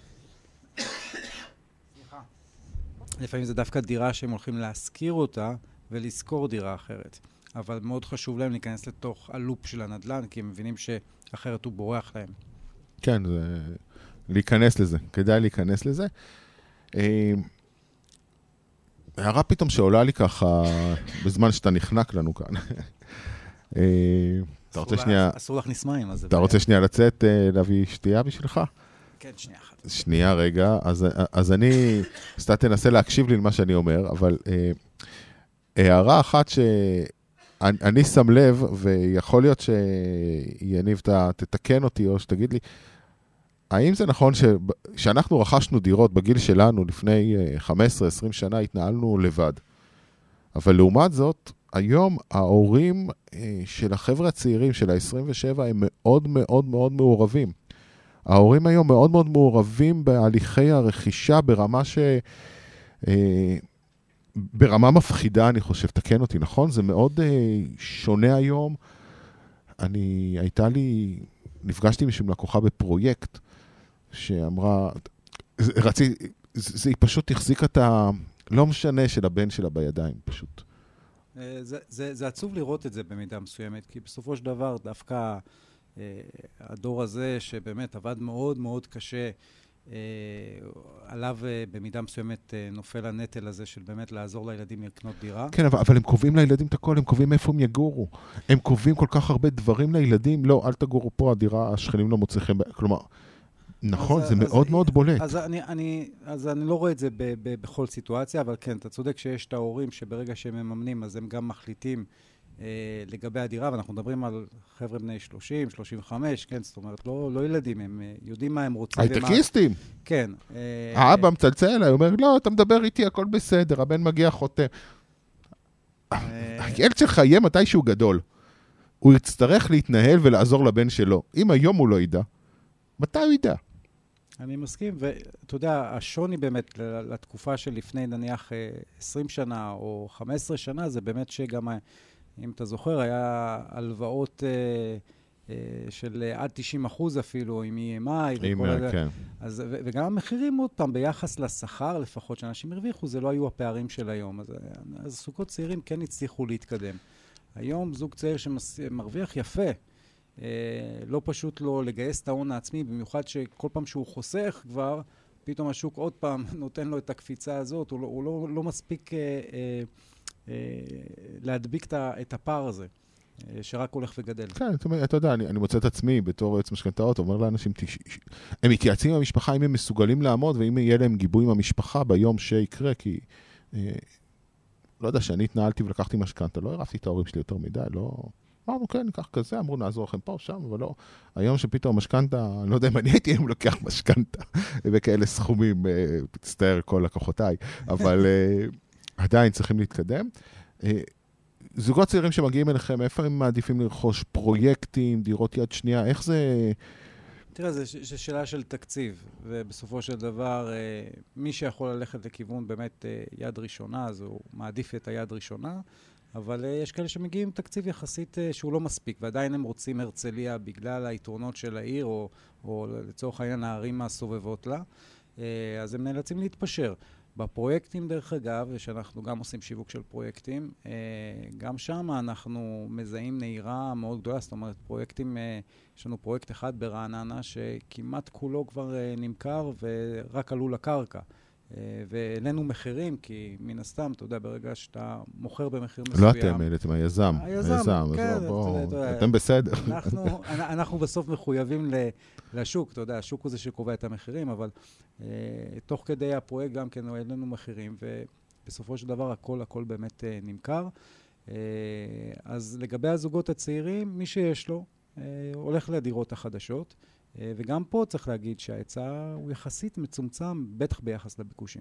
לפעמים זה דווקא דירה שהם הולכים להשכיר אותה ולזכור דירה אחרת. אבל מאוד חשוב להם להיכנס לתוך הלופ של הנדל"ן, כי הם מבינים שאחרת הוא בורח להם. כן, זה... להיכנס לזה. כדאי להיכנס לזה. הערה פתאום שעולה לי ככה, בזמן שאתה נחנק לנו כאן. אתה רוצה שנייה... אסור להכניס מים, אז... אתה רוצה שנייה לצאת, להביא שתייה בשבילך? כן, שנייה אחת. שנייה רגע, אז אני, סתם תנסה להקשיב לי למה שאני אומר, אבל הערה אחת שאני שם לב, ויכול להיות שיניב תתקן אותי, או שתגיד לי, האם זה נכון שאנחנו רכשנו דירות בגיל שלנו לפני 15-20 שנה, התנהלנו לבד, אבל לעומת זאת, היום ההורים של החבר'ה הצעירים של ה-27 הם מאוד מאוד מאוד מעורבים. ההורים היום מאוד מאוד מעורבים בהליכי הרכישה ברמה מפחידה, אני חושב, תקן אותי, נכון? זה מאוד שונה היום. נפגשתי עם לקוחה בפרויקט, שאמרה, היא פשוט החזיקה את לא משנה של הבן שלה בידיים, פשוט. זה עצוב לראות את זה במידה מסוימת, כי בסופו של דבר דווקא הדור הזה שבאמת עבד מאוד מאוד קשה, עליו במידה מסוימת נופל הנטל הזה של באמת לעזור לילדים לקנות דירה. כן, אבל הם קובעים לילדים את הכל, הם קובעים איפה הם יגורו. הם קובעים כל כך הרבה דברים לילדים, לא, אל תגורו פה, הדירה, השכנים לא מוצאים, כלומר, נכון, זה מאוד מאוד בולט. אז אני לא רואה את זה בכל סיטואציה, אבל כן, אתה צודק שיש את ההורים שברגע שהם מממנים, אז הם גם מחליטים לגבי הדירה, ואנחנו מדברים על חבר'ה בני 30, 35, כן, זאת אומרת, לא ילדים, הם יודעים מה הם רוצים. הייטקיסטים. כן. האבא מצלצל אליי, אומר, לא, אתה מדבר איתי, הכל בסדר, הבן מגיע חותם. הילד שלך יהיה מתישהו גדול. הוא יצטרך להתנהל ולעזור לבן שלו. אם היום הוא לא ידע, מתי הוא ידע? אני מסכים, ואתה יודע, השוני באמת לתקופה של לפני נניח 20 שנה או 15 שנה, זה באמת שגם, אם אתה זוכר, היה הלוואות של עד 90% אפילו, עם EMI וכל זה. כן. וגם המחירים עוד פעם, ביחס לשכר לפחות שאנשים הרוויחו, זה לא היו הפערים של היום. אז זוגות צעירים כן הצליחו להתקדם. היום זוג צעיר שמרוויח יפה, לא פשוט לו לגייס את ההון העצמי, במיוחד שכל פעם שהוא חוסך כבר, פתאום השוק עוד פעם נותן לו את הקפיצה הזאת, הוא לא מספיק להדביק את הפער הזה, שרק הולך וגדל. כן, אתה יודע, אני מוצא את עצמי בתור יועץ משכנתאות, אומר לאנשים, הם מתייעצים עם המשפחה אם הם מסוגלים לעמוד, ואם יהיה להם גיבוי עם המשפחה ביום שיקרה, כי לא יודע, שאני התנהלתי ולקחתי משכנתה, לא הרפתי את ההורים שלי יותר מדי, לא... אמרנו, כן, ניקח כזה, אמרו, נעזור לכם פה, שם, אבל לא. היום שפתאום משכנתה, אני לא יודע אם אני הייתי אם לוקח משכנתה, וכאלה סכומים, מצטער כל לקוחותיי, אבל עדיין צריכים להתקדם. זוגות צעירים שמגיעים אליכם, איפה הם מעדיפים לרכוש פרויקטים, דירות יד שנייה, איך זה... תראה, זו שאלה של תקציב, ובסופו של דבר, מי שיכול ללכת לכיוון באמת יד ראשונה, אז הוא מעדיף את היד ראשונה, אבל יש כאלה שמגיעים תקציב יחסית שהוא לא מספיק, ועדיין הם רוצים הרצליה בגלל היתרונות של העיר, או לצורך העניין הערים הסובבות לה, אז הם נאלצים להתפשר. בפרויקטים דרך אגב, שאנחנו גם עושים שיווק של פרויקטים, גם שם אנחנו מזהים נהירה מאוד גדולה, זאת אומרת פרויקטים, יש לנו פרויקט אחד ברעננה שכמעט כולו כבר נמכר ורק עלו לקרקע. ואלינו מחירים, כי מן הסתם, אתה יודע, ברגע שאתה מוכר במחיר מסוים... לא אתם, אתם היזם. היזם, כן. אתם בסדר. אנחנו בסוף מחויבים לשוק, אתה יודע, השוק הוא זה שקובע את המחירים, אבל תוך כדי הפרויקט גם כן אלינו מחירים, ובסופו של דבר הכל באמת נמכר. אז לגבי הזוגות הצעירים, מי שיש לו, הולך לדירות החדשות, וגם פה צריך להגיד שההיצע הוא יחסית מצומצם, בטח ביחס לביקושים.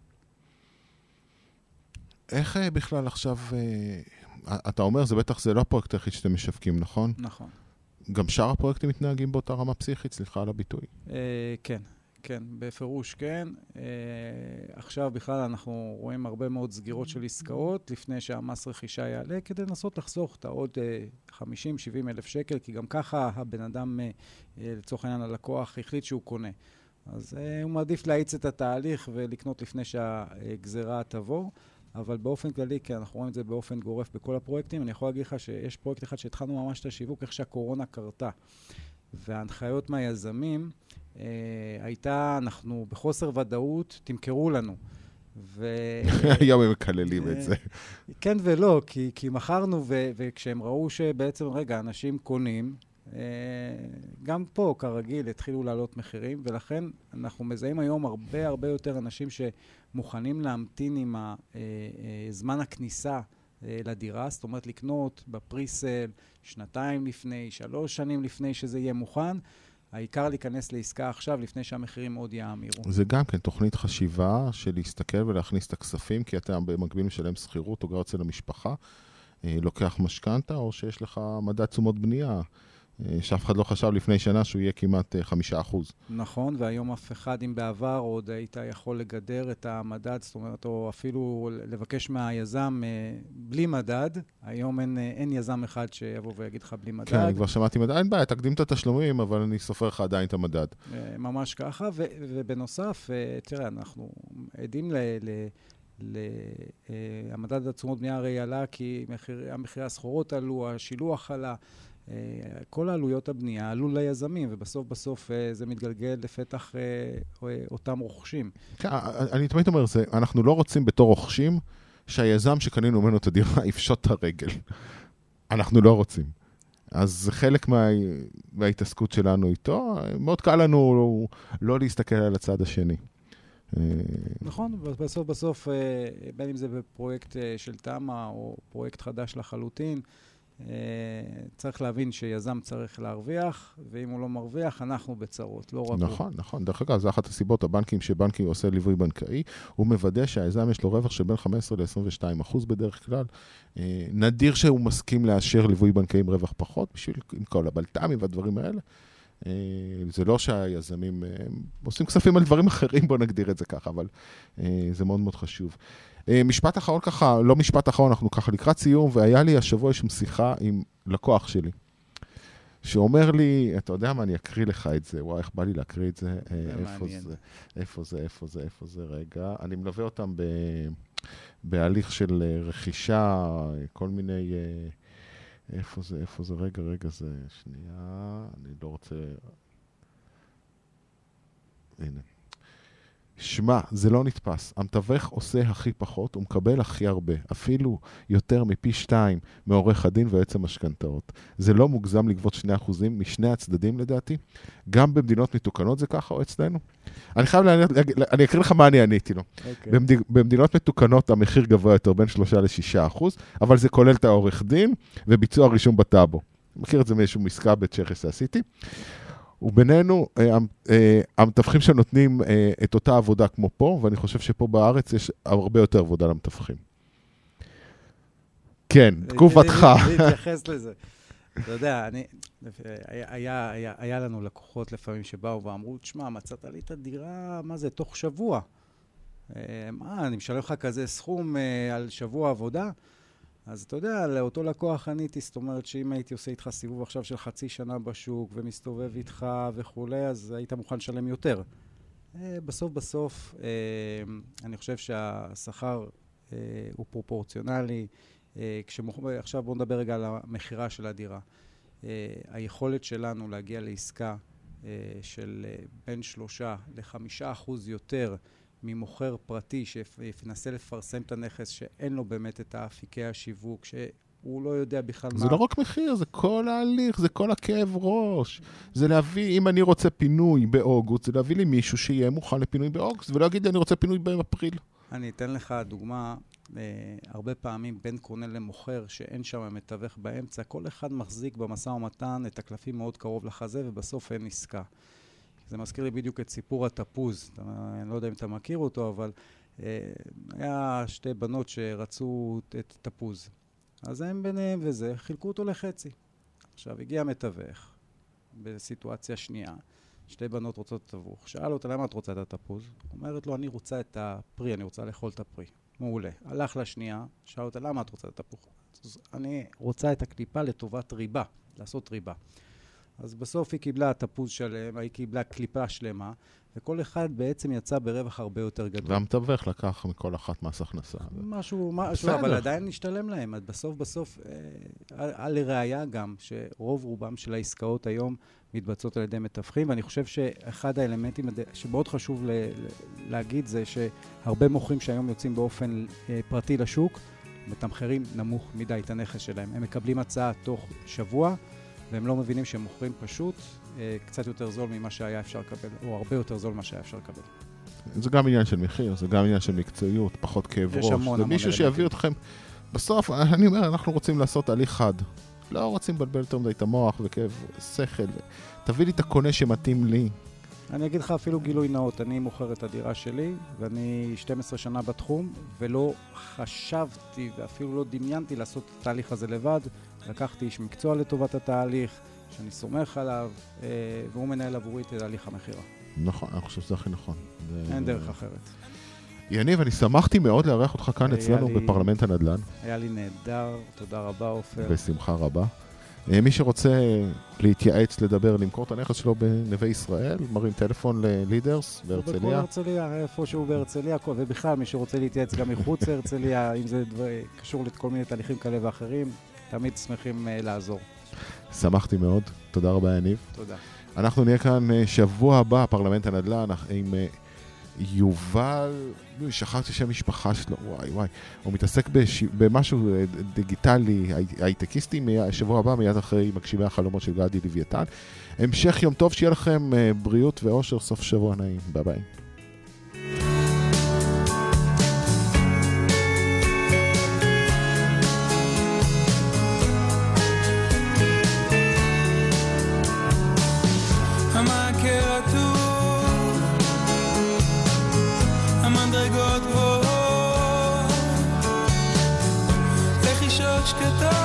איך בכלל עכשיו, אתה אומר, זה לא הפרויקט היחיד שאתם משווקים, נכון? נכון. גם שאר הפרויקטים מתנהגים באותה רמה פסיכית, סליחה על הביטוי. כן, בפירוש כן. עכשיו בכלל אנחנו רואים הרבה מאוד סגירות של עסקאות, לפני שהמס רכישה יעלה, כדי לנסות לחסוך את העוד 50-70 אלף שקל, כי גם ככה הבן אדם, לצורך העניין הלקוח, החליט שהוא קונה. אז הוא מעדיף להאיץ את התהליך ולקנות לפני שהגזרה תבוא, אבל באופן כללי, כי אנחנו רואים את זה באופן גורף בכל הפרויקטים, אני יכול להגיד לך שיש פרויקט אחד שהתחלנו ממש את השיווק, איך שהקורונה קרתה. וההנחיות מהיזמים, הייתה, אנחנו בחוסר ודאות, תמכרו לנו. היום הם מקללים את זה. כן ולא, כי מכרנו, וכשהם ראו שבעצם, רגע, אנשים קונים, גם פה, כרגיל, התחילו לעלות מחירים, ולכן אנחנו מזהים היום הרבה יותר אנשים שמוכנים להמתין עם זמן הכניסה לדירה, זאת אומרת לקנות בפריסל 2 לפני, 3 שנים לפני שזה יהיה מוכן, העיקר להיכנס לעסקה עכשיו לפני שהמחירים עוד יאמירו. זה גם כן תוכנית חשיבה של להסתכל ולהכניס את הכספים, כי אתה במקביל משלם שכירות או גר אצל המשפחה, לוקח משכנתה, או שיש לך מדד תשומות בנייה, שאף אחד לא חשב לפני שנה שהוא יהיה כמעט 5%. נכון, והיום אף אחד, אם בעבר עוד היית יכול לגדר את המדד, זאת אומרת, או אפילו לבקש מהיזם בלי מדד, היום אין יזם אחד שיבוא ויגיד לך בלי מדד. כן, אני כבר שמעתי מדד, אין בעיה, תקדים את התשלומים, אבל אני סופר לך עדיין את המדד. ממש ככה, ובנוסף, תראה, אנחנו עדים המדד התשומות בנייה הרי עלה, כי המחירי הסחורות עלו, השילוח עלה, כל העלויות הבנייה עלו ליזמים, ובסוף זה מתגלגל לפתח אותם רוכשים. כן, אני תמיד אומר, אנחנו לא רוצים בתור רוכשים שהיזם שקנינו ממנו את הדירה יפשוט את הרגל. אנחנו לא רוצים. אז זה חלק מההתעסקות שלנו איתו. מאוד קל לנו לא להסתכל על הצד השני. נכון, בסוף, בין אם זה בפרויקט של תמה או פרויקט חדש לחלוטין, צריך להבין שיזם צריך להרוויח, ואם הוא לא מרוויח, אנחנו בצרות, לא רק הוא. נכון. דרך אגב, זה אחת הסיבות, הבנקים שבנקים עושה ליווי בנקאי, הוא מוודא שהיזם יש לו רווח של בין 15-22% בדרך כלל. נדיר שהוא מסכים לאשר ליווי בנקאי עם רווח פחות, בשביל עם כל הבלת"מים והדברים האלה. זה לא שהיזמים עושים כספים על דברים אחרים, בוא נגדיר את זה ככה, אבל זה מאוד מאוד חשוב. משפט אחרון ככה, לא משפט אחרון, אנחנו ככה לקראת סיום, והיה לי השבוע יש שיחה עם לקוח שלי, שאומר לי, אתה יודע מה, אני אקריא לך את זה, וואי, איך בא לי להקריא את זה, איפה זה, רגע, אני מלווה אותם בהליך של רכישה, כל מיני, איפה זה, רגע, זה, שנייה, אני לא רוצה, הנה. שמע, זה לא נתפס. המתווך עושה הכי פחות, הוא מקבל הכי הרבה, אפילו יותר מפי 2 מעורך הדין ויועץ המשכנתאות. זה לא מוגזם לגבות 2% משני הצדדים לדעתי. גם במדינות מתוקנות זה ככה או אצלנו. אני אקריא לך מה אני עניתי לו. במדינות מתוקנות המחיר גבוה יותר בין 3-6%, אבל זה כולל את העורך דין וביצוע רישום בטאבו. מכיר את זה מאיזשהו מסקה בצ'כיה שעשיתי. ובינינו, המתווכים שנותנים את אותה עבודה כמו פה, ואני חושב שפה בארץ יש הרבה יותר עבודה למתווכים. כן, תקופתך. להתייחס לזה. אתה יודע, היה לנו לקוחות לפעמים שבאו ואמרו, תשמע, מצאת לי את הדירה, מה זה, תוך שבוע? אני משלם לך כזה סכום על שבוע עבודה? אז אתה יודע, לאותו לקוח עניתי, זאת אומרת שאם הייתי עושה איתך סיבוב עכשיו של חצי שנה בשוק ומסתובב איתך וכולי, אז היית מוכן לשלם יותר. בסוף, אני חושב שהשכר הוא פרופורציונלי. עכשיו בואו נדבר רגע על המחירה של הדירה. היכולת שלנו להגיע לעסקה של בין 3-5% יותר ממוכר פרטי שינסה לפרסם את הנכס שאין לו באמת את האפיקי השיווק, שהוא לא יודע בכלל מה... זה לא רק מחיר, זה כל ההליך, זה כל הכאב ראש. זה להביא, אם אני רוצה פינוי באוגוסט, זה להביא לי מישהו שיהיה מוכן לפינוי באוגוסט, ולא להגיד, אני רוצה פינוי באפריל. אני אתן לך דוגמה, הרבה פעמים בין קונה למוכר שאין שם מתווך באמצע, כל אחד מחזיק במשא ומתן את הקלפים מאוד קרוב לחזה, ובסוף אין עסקה. זה מזכיר לי בדיוק את סיפור התפוז. אני לא יודע אם אתה מכיר אותו, אבל היה שתי בנות שרצו את תפוז. אז הם ביניהם וזה, חילקו אותו לחצי. עכשיו, הגיע מתווך בסיטואציה שנייה. שתי בנות רוצות תווך. שאל אותה, למה את רוצה את התפוז? אומרת לו, אני רוצה את הפרי, אני רוצה לאכול את הפרי. מעולה. הלך לשנייה, שאל אותה, למה את רוצה את התפוך? אני רוצה את הקליפה לטובת ריבה, לעשות ריבה. אז בסוף היא קיבלה תפוז שלם, היא קיבלה קליפה שלמה, וכל אחד בעצם יצא ברווח הרבה יותר גדול. והמתווך לקח מכל אחת מס הכנסה. משהו, אבל עדיין נשתלם להם. בסוף, לראיה גם, שרוב רובם של העסקאות היום מתבצעות על ידי מתווכים, ואני חושב שאחד האלמנטים שמאוד חשוב להגיד זה שהרבה מוכרים שהיום יוצאים באופן פרטי לשוק, מתמחרים נמוך מדי את הנכס שלהם. הם מקבלים הצעה תוך שבוע, והם לא מבינים שהם מוכרים פשוט קצת יותר זול ממה שהיה אפשר לקבל, או הרבה יותר זול ממה שהיה אפשר לקבל. זה גם עניין של מחיר, זה גם עניין של מקצועיות, פחות כאב ראש. זה מישהו שיביא אתכם. בסוף, אני אומר, אנחנו רוצים לעשות הליך חד. לא רוצים לבלבל יותר מדי את המוח וכאב שכל. תביא לי את הקונה שמתאים לי. אני אגיד לך אפילו גילוי נאות, אני מוכר את הדירה שלי, ואני 12 שנה בתחום, ולא חשבתי ואפילו לא דמיינתי לעשות את התהליך הזה לבד. לקחתי איש מקצוע לטובת התהליך, שאני סומך עליו, והוא מנהל עבורי את תהליך המחירה. נכון, אני חושב שזה הכי נכון. אין דרך אחרת. יניב, אני שמחתי מאוד לארח אותך כאן אצלנו בפרלמנט הנדל"ן. היה לי נהדר, תודה רבה עופר. בשמחה רבה. מי שרוצה להתייעץ, לדבר, למכור את הנכס שלו בנווה ישראל, מרים טלפון ללידרס בהרצליה. בכל הרצליה, איפשהו בהרצליה, ובכלל מי שרוצה להתייעץ גם מחוץ להרצליה, אם זה קשור לכל מיני תהליכים כאלה ואחרים, תמיד שמחים לעזור. שמחתי מאוד, תודה רבה יניב. תודה. אנחנו נהיה כאן שבוע הבא, פרלמנט הנדל"ן, עם יובל, שכחתי שם משפחה שלו, וואי, הוא מתעסק במשהו דיגיטלי, הייטקיסטי, שבוע הבא מיד אחרי מגשימי החלומות של גדי לוויתן. המשך יום טוב, שיהיה לכם בריאות ואושר, סוף שבוע נעים, ביי ביי. המדרגות גבוהות, לחישות שקטות